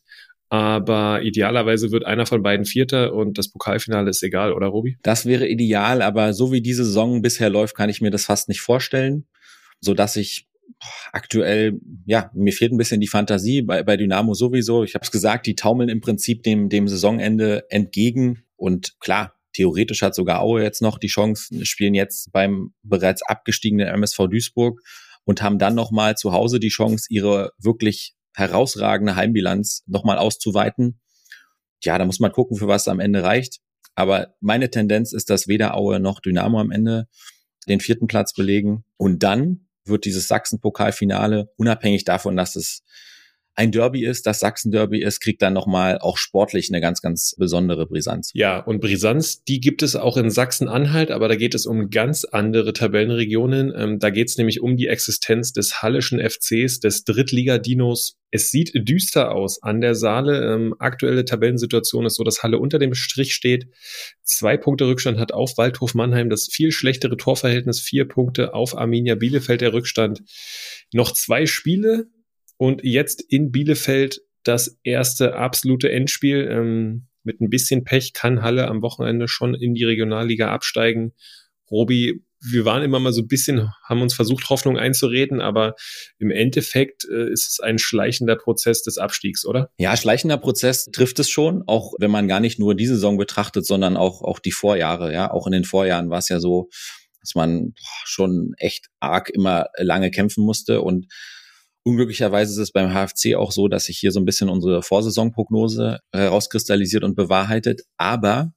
aber idealerweise wird einer von beiden Vierter und das Pokalfinale ist egal, oder Robi? Das wäre ideal, aber so wie diese Saison bisher läuft, kann ich mir das fast nicht vorstellen, sodass ich aktuell, ja, mir fehlt ein bisschen die Fantasie, bei, bei Dynamo sowieso, ich habe es gesagt, die taumeln im Prinzip dem, dem Saisonende entgegen und klar, theoretisch hat sogar Aue jetzt noch die Chance, spielen jetzt beim bereits abgestiegenen M S V Duisburg und haben dann nochmal zu Hause die Chance, ihre wirklich herausragende Heimbilanz nochmal auszuweiten. Ja, da muss man gucken, für was am Ende reicht. Aber meine Tendenz ist, dass weder Aue noch Dynamo am Ende den vierten Platz belegen. Und dann wird dieses Sachsen-Pokalfinale, unabhängig davon, dass es ein Derby ist, das Sachsen-Derby ist, kriegt dann nochmal auch sportlich eine ganz, ganz besondere Brisanz. Ja, und Brisanz, die gibt es auch in Sachsen-Anhalt, aber da geht es um ganz andere Tabellenregionen. Ähm, da geht es nämlich um die Existenz des Halleschen F Cs, des Drittliga-Dinos. Es sieht düster aus an der Saale. Ähm, aktuelle Tabellensituation ist so, dass Halle unter dem Strich steht. Zwei Punkte Rückstand hat auf Waldhof Mannheim, das viel schlechtere Torverhältnis, vier Punkte auf Arminia Bielefeld der Rückstand. Noch zwei Spiele. Und jetzt in Bielefeld das erste absolute Endspiel. Ähm, mit ein bisschen Pech kann Halle am Wochenende schon in die Regionalliga absteigen. Robi, wir waren immer mal so ein bisschen, haben uns versucht, Hoffnung einzureden, aber im Endeffekt äh, ist es ein schleichender Prozess des Abstiegs, oder? Ja, schleichender Prozess trifft es schon, auch wenn man gar nicht nur diese Saison betrachtet, sondern auch, auch die Vorjahre. Ja, auch in den Vorjahren war es ja so, dass man schon echt arg immer lange kämpfen musste und unglücklicherweise ist es beim H F C auch so, dass sich hier so ein bisschen unsere Vorsaisonprognose herauskristallisiert und bewahrheitet. Aber,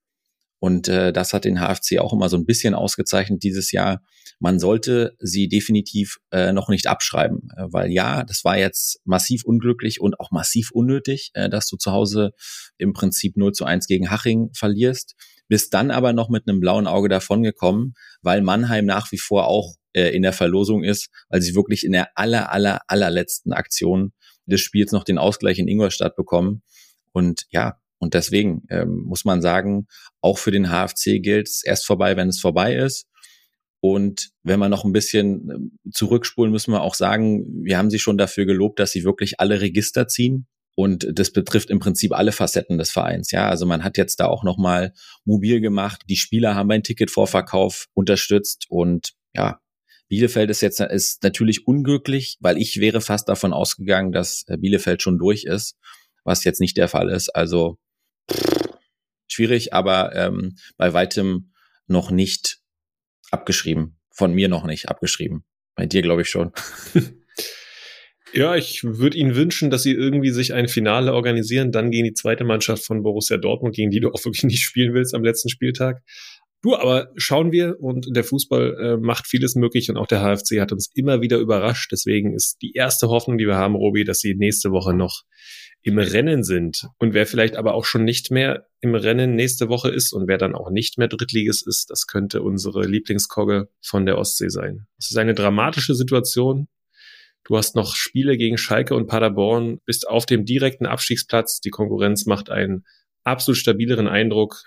und äh, das hat den H F C auch immer so ein bisschen ausgezeichnet dieses Jahr, man sollte sie definitiv äh, noch nicht abschreiben. Äh, weil ja, das war jetzt massiv unglücklich und auch massiv unnötig, äh, dass du zu Hause im Prinzip null zu eins gegen Haching verlierst. Bist dann aber noch mit einem blauen Auge davongekommen, weil Mannheim nach wie vor auch in der Verlosung ist, weil sie wirklich in der aller, aller, allerletzten Aktion des Spiels noch den Ausgleich in Ingolstadt bekommen. Und ja, und deswegen ähm, muss man sagen, auch für den H F C gilt es erst vorbei, wenn es vorbei ist. Und wenn wir noch ein bisschen zurückspulen, müssen wir auch sagen, wir haben sie schon dafür gelobt, dass sie wirklich alle Register ziehen. Und das betrifft im Prinzip alle Facetten des Vereins. Ja, also man hat jetzt da auch nochmal mobil gemacht. Die Spieler haben einen Ticketvorverkauf unterstützt und ja, Bielefeld ist jetzt ist natürlich unglücklich, weil ich wäre fast davon ausgegangen, dass Bielefeld schon durch ist, was jetzt nicht der Fall ist. Also schwierig, aber ähm, bei weitem noch nicht abgeschrieben. Von mir noch nicht abgeschrieben. Bei dir glaube ich schon. Ja, ich würde Ihnen wünschen, dass Sie irgendwie sich ein Finale organisieren, dann gegen die zweite Mannschaft von Borussia Dortmund, gegen die du auch wirklich nicht spielen willst am letzten Spieltag. Du, aber schauen wir, und der Fußball äh, macht vieles möglich und auch der H F C hat uns immer wieder überrascht. Deswegen ist die erste Hoffnung, die wir haben, Robi, dass sie nächste Woche noch im Rennen sind. Und wer vielleicht aber auch schon nicht mehr im Rennen nächste Woche ist und wer dann auch nicht mehr Drittligist ist, das könnte unsere Lieblingskogge von der Ostsee sein. Es ist eine dramatische Situation. Du hast noch Spiele gegen Schalke und Paderborn, bist auf dem direkten Abstiegsplatz. Die Konkurrenz macht einen absolut stabileren Eindruck.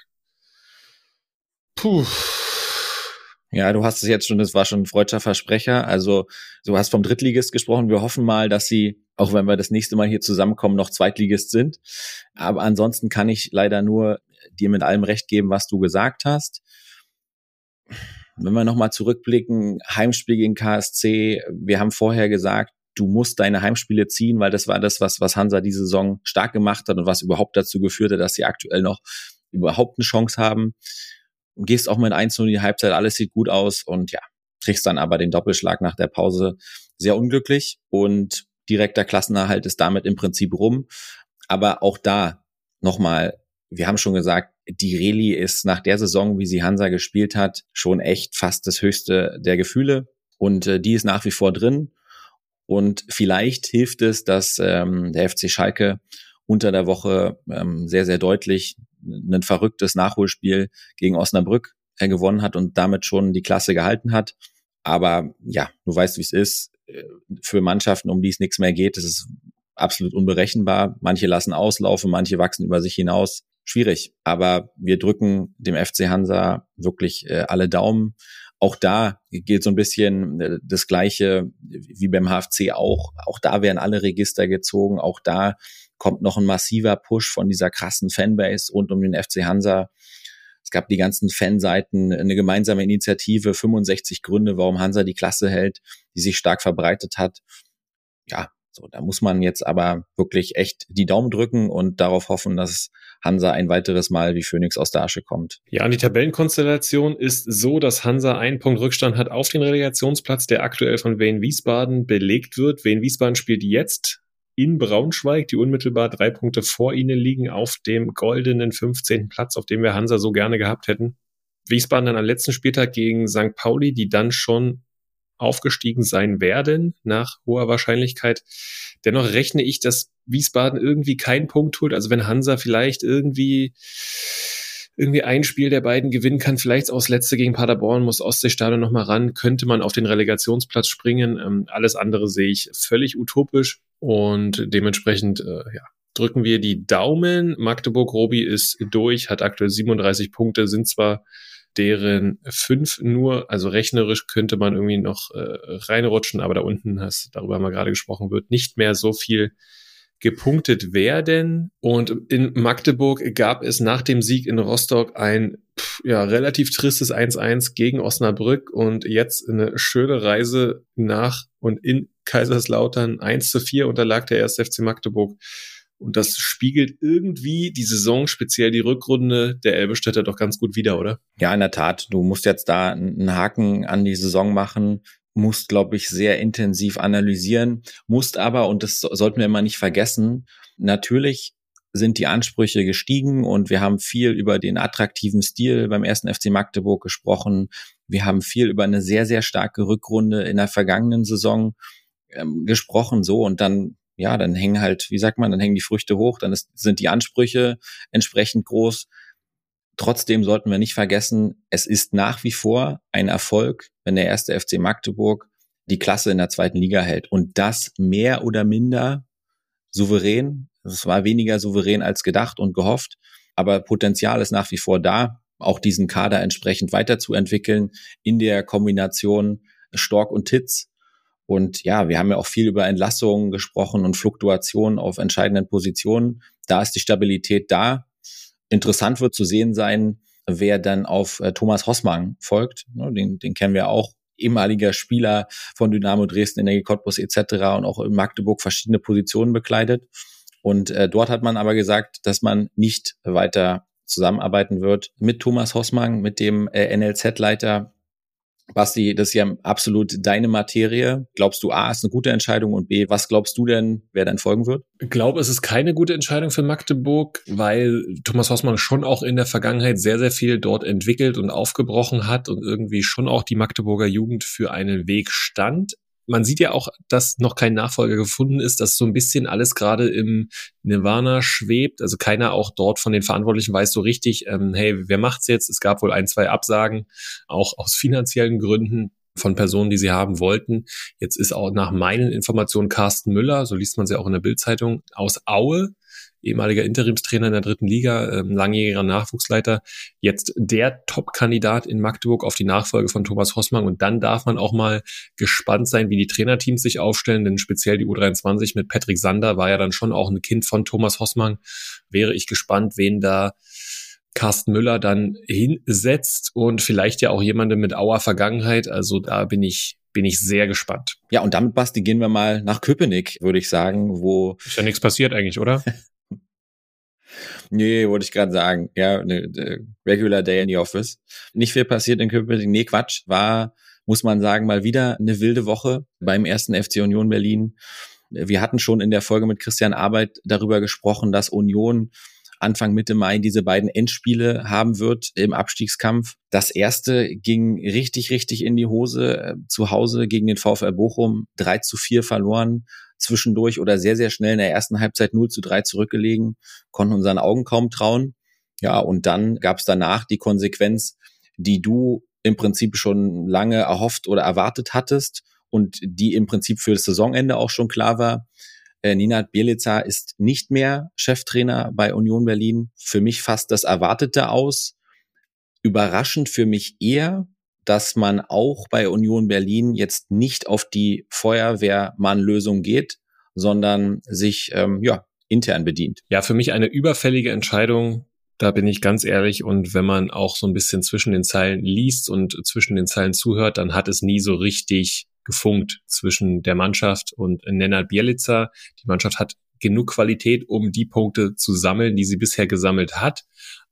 Puh. Ja, du hast es jetzt schon, das war schon ein freudscher Versprecher. Also du hast vom Drittligist gesprochen. Wir hoffen mal, dass sie, auch wenn wir das nächste Mal hier zusammenkommen, noch Zweitligist sind. Aber ansonsten kann ich leider nur dir mit allem recht geben, was du gesagt hast. Wenn wir nochmal zurückblicken, Heimspiel gegen K S C, wir haben vorher gesagt, du musst deine Heimspiele ziehen, weil das war das, was, was Hansa diese Saison stark gemacht hat und was überhaupt dazu geführt hat, dass sie aktuell noch überhaupt eine Chance haben. Und gehst auch mit eins null in die Halbzeit, alles sieht gut aus und ja, kriegst dann aber den Doppelschlag nach der Pause sehr unglücklich und direkter Klassenerhalt ist damit im Prinzip rum. Aber auch da nochmal, wir haben schon gesagt, die Reli ist nach der Saison, wie sie Hansa gespielt hat, schon echt fast das höchste der Gefühle und äh, die ist nach wie vor drin und vielleicht hilft es, dass ähm, der F C Schalke unter der Woche ähm, sehr, sehr deutlich ein verrücktes Nachholspiel gegen Osnabrück äh, gewonnen hat und damit schon die Klasse gehalten hat. Aber ja, du weißt, wie es ist. Für Mannschaften, um die es nichts mehr geht, das ist absolut unberechenbar. Manche lassen auslaufen, manche wachsen über sich hinaus. Schwierig, aber wir drücken dem F C Hansa wirklich äh, alle Daumen. Auch da gilt so ein bisschen äh, das Gleiche wie beim H F C auch. Auch da werden alle Register gezogen. Auch da kommt noch ein massiver Push von dieser krassen Fanbase rund um den F C Hansa. Es gab die ganzen Fanseiten, eine gemeinsame Initiative, fünfundsechzig Gründe, warum Hansa die Klasse hält, die sich stark verbreitet hat. Ja, so, da muss man jetzt aber wirklich echt die Daumen drücken und darauf hoffen, dass Hansa ein weiteres Mal wie Phönix aus der Asche kommt. Ja, und die Tabellenkonstellation ist so, dass Hansa einen Punkt Rückstand hat auf den Relegationsplatz, der aktuell von Wien Wiesbaden belegt wird. Wien Wiesbaden spielt jetzt in Braunschweig, die unmittelbar drei Punkte vor ihnen liegen, auf dem goldenen fünfzehnten Platz, auf dem wir Hansa so gerne gehabt hätten. Wiesbaden dann am letzten Spieltag gegen Sankt Pauli, die dann schon aufgestiegen sein werden, nach hoher Wahrscheinlichkeit. Dennoch rechne ich, dass Wiesbaden irgendwie keinen Punkt holt. Also wenn Hansa vielleicht irgendwie irgendwie ein Spiel der beiden gewinnen kann, vielleicht aus letzte gegen Paderborn, muss Ostseestadion nochmal ran, könnte man auf den Relegationsplatz springen. Ähm, alles andere sehe ich völlig utopisch und dementsprechend äh, ja, drücken wir die Daumen. Magdeburg, Robi ist durch, hat aktuell siebenunddreißig Punkte, sind zwar deren fünf nur, also rechnerisch könnte man irgendwie noch äh, reinrutschen, aber da unten, hast, darüber haben wir gerade gesprochen, wird nicht mehr so viel gepunktet werden. Und in Magdeburg gab es nach dem Sieg in Rostock ein pff, ja relativ tristes eins eins gegen Osnabrück und jetzt eine schöne Reise nach und in Kaiserslautern. eins zu vier unterlag der erste F C Magdeburg. Und das spiegelt irgendwie die Saison, speziell die Rückrunde der Elbestädter doch ganz gut wider, oder? Ja, in der Tat. Du musst jetzt da einen Haken an die Saison machen, musst, glaube ich, sehr intensiv analysieren, musst aber, und das sollten wir immer nicht vergessen, natürlich sind die Ansprüche gestiegen und wir haben viel über den attraktiven Stil beim ersten F C Magdeburg gesprochen. Wir haben viel über eine sehr, sehr starke Rückrunde in der vergangenen Saison ähm, gesprochen, so, und dann ja, dann hängen halt, wie sagt man, dann hängen die Früchte hoch, dann ist, sind die Ansprüche entsprechend groß. Trotzdem sollten wir nicht vergessen, es ist nach wie vor ein Erfolg, wenn der erste F C Magdeburg die Klasse in der zweiten Liga hält. Und das mehr oder minder souverän. Es war weniger souverän als gedacht und gehofft, aber Potenzial ist nach wie vor da, auch diesen Kader entsprechend weiterzuentwickeln in der Kombination Stork und Titz. Und ja, wir haben ja auch viel über Entlassungen gesprochen und Fluktuationen auf entscheidenden Positionen. Da ist die Stabilität da. Interessant wird zu sehen sein, wer dann auf äh, Thomas Hossmann folgt. Den, den kennen wir auch ehemaliger Spieler von Dynamo Dresden, Energie Cottbus et cetera und auch in Magdeburg verschiedene Positionen bekleidet. Und äh, dort hat man aber gesagt, dass man nicht weiter zusammenarbeiten wird mit Thomas Hossmann, mit dem äh, N L Z-Leiter. Basti, das ist ja absolut deine Materie. Glaubst du, A, ist eine gute Entscheidung und B, was glaubst du denn, wer dann folgen wird? Ich glaube, es ist keine gute Entscheidung für Magdeburg, weil Thomas Hossmann schon auch in der Vergangenheit sehr, sehr viel dort entwickelt und aufgebrochen hat und irgendwie schon auch die Magdeburger Jugend für einen Weg stand. Man sieht ja auch, dass noch kein Nachfolger gefunden ist, dass so ein bisschen alles gerade im Nirvana schwebt. Also keiner auch dort von den Verantwortlichen weiß so richtig, ähm, hey, wer macht's jetzt? Es gab wohl ein, zwei Absagen, auch aus finanziellen Gründen von Personen, die sie haben wollten. Jetzt ist auch nach meinen Informationen Carsten Müller, so liest man sie auch in der Bild-Zeitung, aus Aue, ehemaliger Interimstrainer in der dritten Liga, ähm, langjähriger Nachwuchsleiter, jetzt der Top-Kandidat in Magdeburg auf die Nachfolge von Thomas Hossmann. Und dann darf man auch mal gespannt sein, wie die Trainerteams sich aufstellen, denn speziell die U dreiundzwanzig mit Patrick Sander war ja dann schon auch ein Kind von Thomas Hossmann. Wäre ich gespannt, wen da Carsten Müller dann hinsetzt und vielleicht ja auch jemande mit Auer Vergangenheit. Also da bin ich bin ich sehr gespannt. Ja, und damit, Basti, gehen wir mal nach Köpenick, würde ich sagen, wo... Ist ja nichts passiert eigentlich, oder? Nee, wollte ich gerade sagen. Ja, ne, Regular Day in the Office. Nicht viel passiert in Köpenick. Nee, Quatsch. War, muss man sagen, mal wieder eine wilde Woche beim ersten F C Union Berlin. Wir hatten schon in der Folge mit Christian Arbeit darüber gesprochen, dass Union Anfang Mitte Mai diese beiden Endspiele haben wird im Abstiegskampf. Das erste ging richtig, richtig in die Hose. Zu Hause gegen den VfL Bochum drei zu vier verloren. Zwischendurch oder sehr, sehr schnell in der ersten Halbzeit null zu drei zurückgelegen. Konnten unseren Augen kaum trauen. Ja, und dann gab es danach die Konsequenz, die du im Prinzip schon lange erhofft oder erwartet hattest und die im Prinzip für das Saisonende auch schon klar war. Nenad Bjelica ist nicht mehr Cheftrainer bei Union Berlin. Für mich fast das Erwartete aus. Überraschend für mich eher, dass man auch bei Union Berlin jetzt nicht auf die Feuerwehrmann-Lösung geht, sondern sich ähm, ja intern bedient. Ja, für mich eine überfällige Entscheidung. Da bin ich ganz ehrlich. Und wenn man auch so ein bisschen zwischen den Zeilen liest und zwischen den Zeilen zuhört, dann hat es nie so richtig gefunkt zwischen der Mannschaft und Nenad Bjelica. Die Mannschaft hat genug Qualität, um die Punkte zu sammeln, die sie bisher gesammelt hat.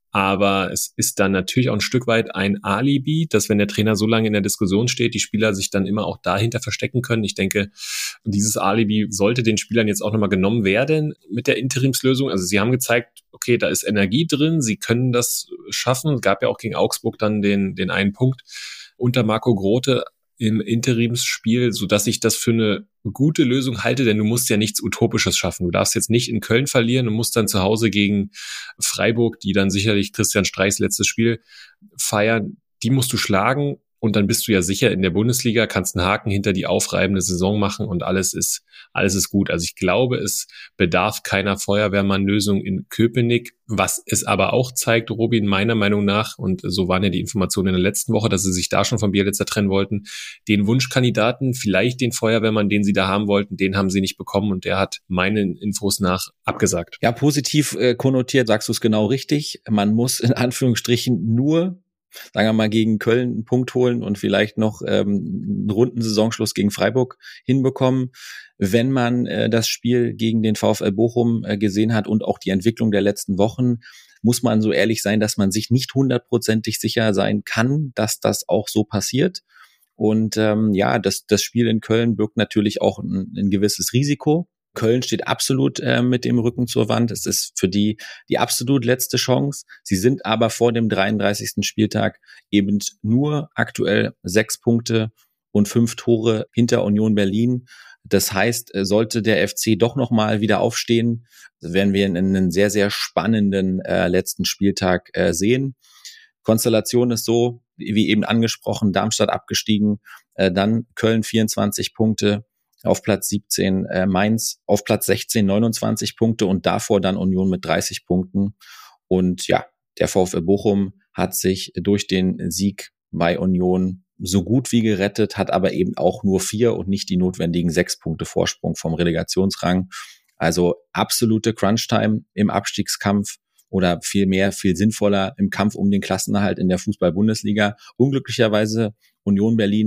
Aber es ist dann natürlich auch ein Stück weit ein Alibi, dass wenn der Trainer so lange in der Diskussion steht, die Spieler sich dann immer auch dahinter verstecken können. Ich denke, dieses Alibi sollte den Spielern jetzt auch nochmal genommen werden mit der Interimslösung. Also sie haben gezeigt, okay, da ist Energie drin, sie können das schaffen. Es gab ja auch gegen Augsburg dann den, den einen Punkt unter Marco Grote im Interimsspiel, so dass ich das für eine gute Lösung halte, denn du musst ja nichts Utopisches schaffen. Du darfst jetzt nicht in Köln verlieren und musst dann zu Hause gegen Freiburg, die dann sicherlich Christian Streichs letztes Spiel feiern, die musst du schlagen und dann bist du ja sicher in der Bundesliga, kannst einen Haken hinter die aufreibende Saison machen und alles ist alles ist gut. Also ich glaube, es bedarf keiner Feuerwehrmann-Lösung in Köpenick, was es aber auch zeigt, Robin, meiner Meinung nach, und so waren ja die Informationen in der letzten Woche, dass sie sich da schon von Bjelica trennen wollten, den Wunschkandidaten, vielleicht den Feuerwehrmann, den sie da haben wollten, den haben sie nicht bekommen und der hat meinen Infos nach abgesagt. Ja, positiv äh, konnotiert, sagst du es genau richtig. Man muss in Anführungsstrichen nur, sagen wir mal, gegen Köln einen Punkt holen und vielleicht noch ähm, einen runden Saisonschluss gegen Freiburg hinbekommen. Wenn man äh, das Spiel gegen den VfL Bochum äh, gesehen hat und auch die Entwicklung der letzten Wochen, muss man so ehrlich sein, dass man sich nicht hundertprozentig sicher sein kann, dass das auch so passiert. Und ähm, ja, das, das Spiel in Köln birgt natürlich auch ein, ein gewisses Risiko. Köln steht absolut äh, mit dem Rücken zur Wand. Es ist für die die absolut letzte Chance. Sie sind aber vor dem dreiunddreißigsten Spieltag eben nur aktuell sechs Punkte und fünf Tore hinter Union Berlin. Das heißt, sollte der F C doch nochmal wieder aufstehen, werden wir einen sehr, sehr spannenden äh, letzten Spieltag äh, sehen. Konstellation ist so, wie eben angesprochen, Darmstadt abgestiegen, äh, dann Köln vierundzwanzig Punkte, auf Platz siebzehn äh, Mainz, auf Platz sechzehn neunundzwanzig Punkte und davor dann Union mit dreißig Punkten. Und ja, der VfL Bochum hat sich durch den Sieg bei Union so gut wie gerettet, hat aber eben auch nur vier und nicht die notwendigen sechs Punkte Vorsprung vom Relegationsrang. Also absolute Crunch-Time im Abstiegskampf oder viel mehr, viel sinnvoller im Kampf um den Klassenerhalt in der Fußball-Bundesliga. Unglücklicherweise Union Berlin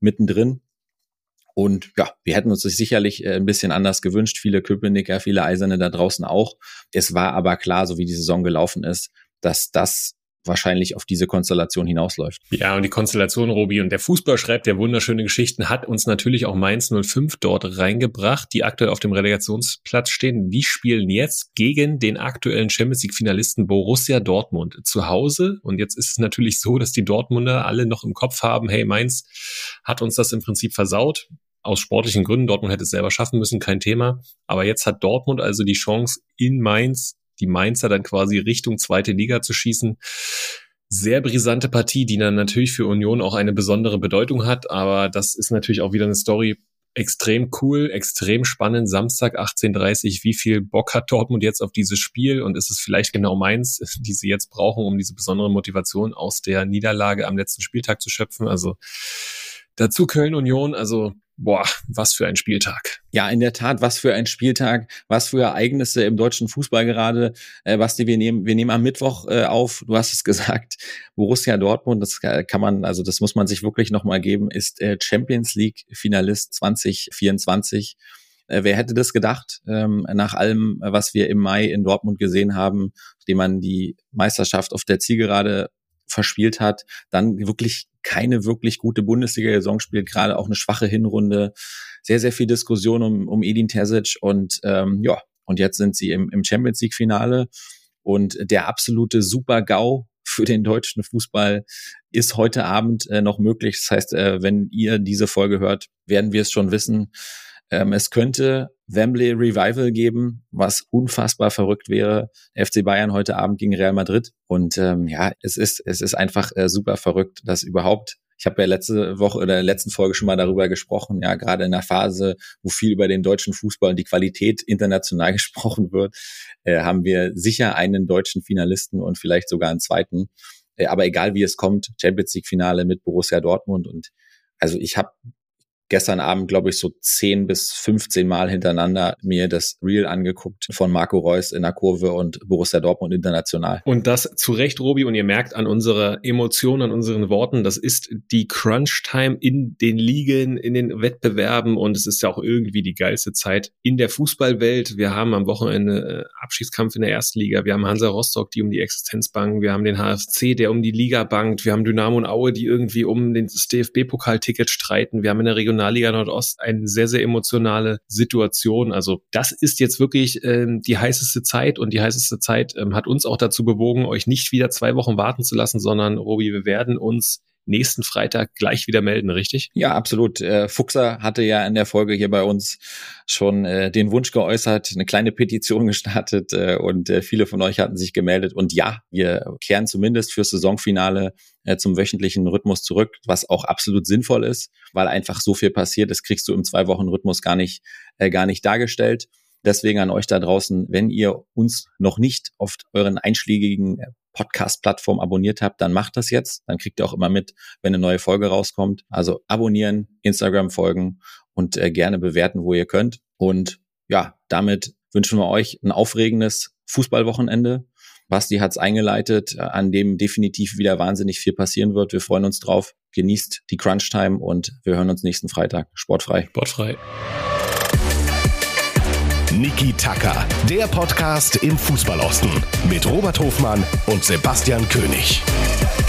mittendrin. Und ja, wir hätten uns das sicherlich ein bisschen anders gewünscht. Viele Köpenicker, viele Eiserne da draußen auch. Es war aber klar, so wie die Saison gelaufen ist, dass das wahrscheinlich auf diese Konstellation hinausläuft. Ja, und die Konstellation, Robi, und der Fußball schreibt ja wunderschöne Geschichten, hat uns natürlich auch Mainz null fünf dort reingebracht, die aktuell auf dem Relegationsplatz stehen. Die spielen jetzt gegen den aktuellen Champions-League-Finalisten Borussia Dortmund zu Hause. Und jetzt ist es natürlich so, dass die Dortmunder alle noch im Kopf haben, hey, Mainz hat uns das im Prinzip versaut. Aus sportlichen Gründen, Dortmund hätte es selber schaffen müssen, kein Thema. Aber jetzt hat Dortmund also die Chance, in Mainz die Mainzer dann quasi Richtung zweite Liga zu schießen. Sehr brisante Partie, die dann natürlich für Union auch eine besondere Bedeutung hat, aber das ist natürlich auch wieder eine Story. Extrem cool, extrem spannend. Samstag achtzehn Uhr dreißig. Wie viel Bock hat Dortmund jetzt auf dieses Spiel? Und ist es vielleicht genau Mainz, die sie jetzt brauchen, um diese besondere Motivation aus der Niederlage am letzten Spieltag zu schöpfen? Also dazu Köln-Union, also boah, was für ein Spieltag. Ja, in der Tat, was für ein Spieltag, was für Ereignisse im deutschen Fußball gerade. Äh, Basti, wir nehmen, wir nehmen am Mittwoch äh, auf, du hast es gesagt, Borussia Dortmund, das kann man, also das muss man sich wirklich nochmal geben, ist äh, Champions League Finalist zwanzig vierundzwanzig. Äh, wer hätte das gedacht, ähm, nach allem, was wir im Mai in Dortmund gesehen haben, nachdem man die Meisterschaft auf der Zielgerade verspielt hat, dann wirklich keine wirklich gute Bundesliga-Saison spielt, gerade auch eine schwache Hinrunde, sehr, sehr viel Diskussion um, um Edin Terzic und ähm, ja, und jetzt sind sie im, im Champions-League-Finale und der absolute Super-GAU für den deutschen Fußball ist heute Abend äh, noch möglich. Das heißt, äh, wenn ihr diese Folge hört, werden wir es schon wissen. Ähm, es könnte Wembley Revival geben, was unfassbar verrückt wäre. F C Bayern heute Abend gegen Real Madrid. Und ähm, ja, es ist es ist einfach äh, super verrückt, dass überhaupt, ich habe ja letzte Woche oder in der letzten Folge schon mal darüber gesprochen, ja, gerade in einer Phase, wo viel über den deutschen Fußball und die Qualität international gesprochen wird, äh, haben wir sicher einen deutschen Finalisten und vielleicht sogar einen zweiten. Äh, aber egal wie es kommt, Champions League Finale mit Borussia Dortmund. Und also ich habe gestern Abend, glaube ich, so zehn bis fünfzehn Mal hintereinander mir das Reel angeguckt von Marco Reus in der Kurve und Borussia Dortmund international. Und das zu Recht, Robi, und ihr merkt an unserer Emotion, an unseren Worten, das ist die Crunch-Time in den Ligen, in den Wettbewerben und es ist ja auch irgendwie die geilste Zeit in der Fußballwelt. Wir haben am Wochenende Abschiedskampf in der ersten Liga, wir haben Hansa Rostock, die um die Existenz bangen, wir haben den H F C, der um die Liga bangt, wir haben Dynamo und Aue, die irgendwie um das D F B-Pokalticket streiten, wir haben in der Region Liga Nordost eine sehr, sehr emotionale Situation. Also das ist jetzt wirklich ähm, die heißeste Zeit und die heißeste Zeit ähm, hat uns auch dazu bewogen, euch nicht wieder zwei Wochen warten zu lassen, sondern Robi, wir werden uns nächsten Freitag gleich wieder melden, richtig? Ja, absolut. Äh, Fuchser hatte ja in der Folge hier bei uns schon äh, den Wunsch geäußert, eine kleine Petition gestartet äh, und äh, viele von euch hatten sich gemeldet. Und ja, wir kehren zumindest fürs Saisonfinale äh, zum wöchentlichen Rhythmus zurück, was auch absolut sinnvoll ist, weil einfach so viel passiert. Das kriegst du im Zwei-Wochen-Rhythmus gar nicht, äh, gar nicht dargestellt. Deswegen an euch da draußen, wenn ihr uns noch nicht auf euren einschlägigen Podcast-Plattform abonniert habt, dann macht das jetzt. Dann kriegt ihr auch immer mit, wenn eine neue Folge rauskommt. Also abonnieren, Instagram folgen und äh, gerne bewerten, wo ihr könnt. Und ja, damit wünschen wir euch ein aufregendes Fußballwochenende. Basti hat's eingeleitet, an dem definitiv wieder wahnsinnig viel passieren wird. Wir freuen uns drauf. Genießt die Crunch-Time und wir hören uns nächsten Freitag. Sportfrei. Sportfrei. Niki Tacker, der Podcast im Fußballosten mit Robert Hofmann und Sebastian König.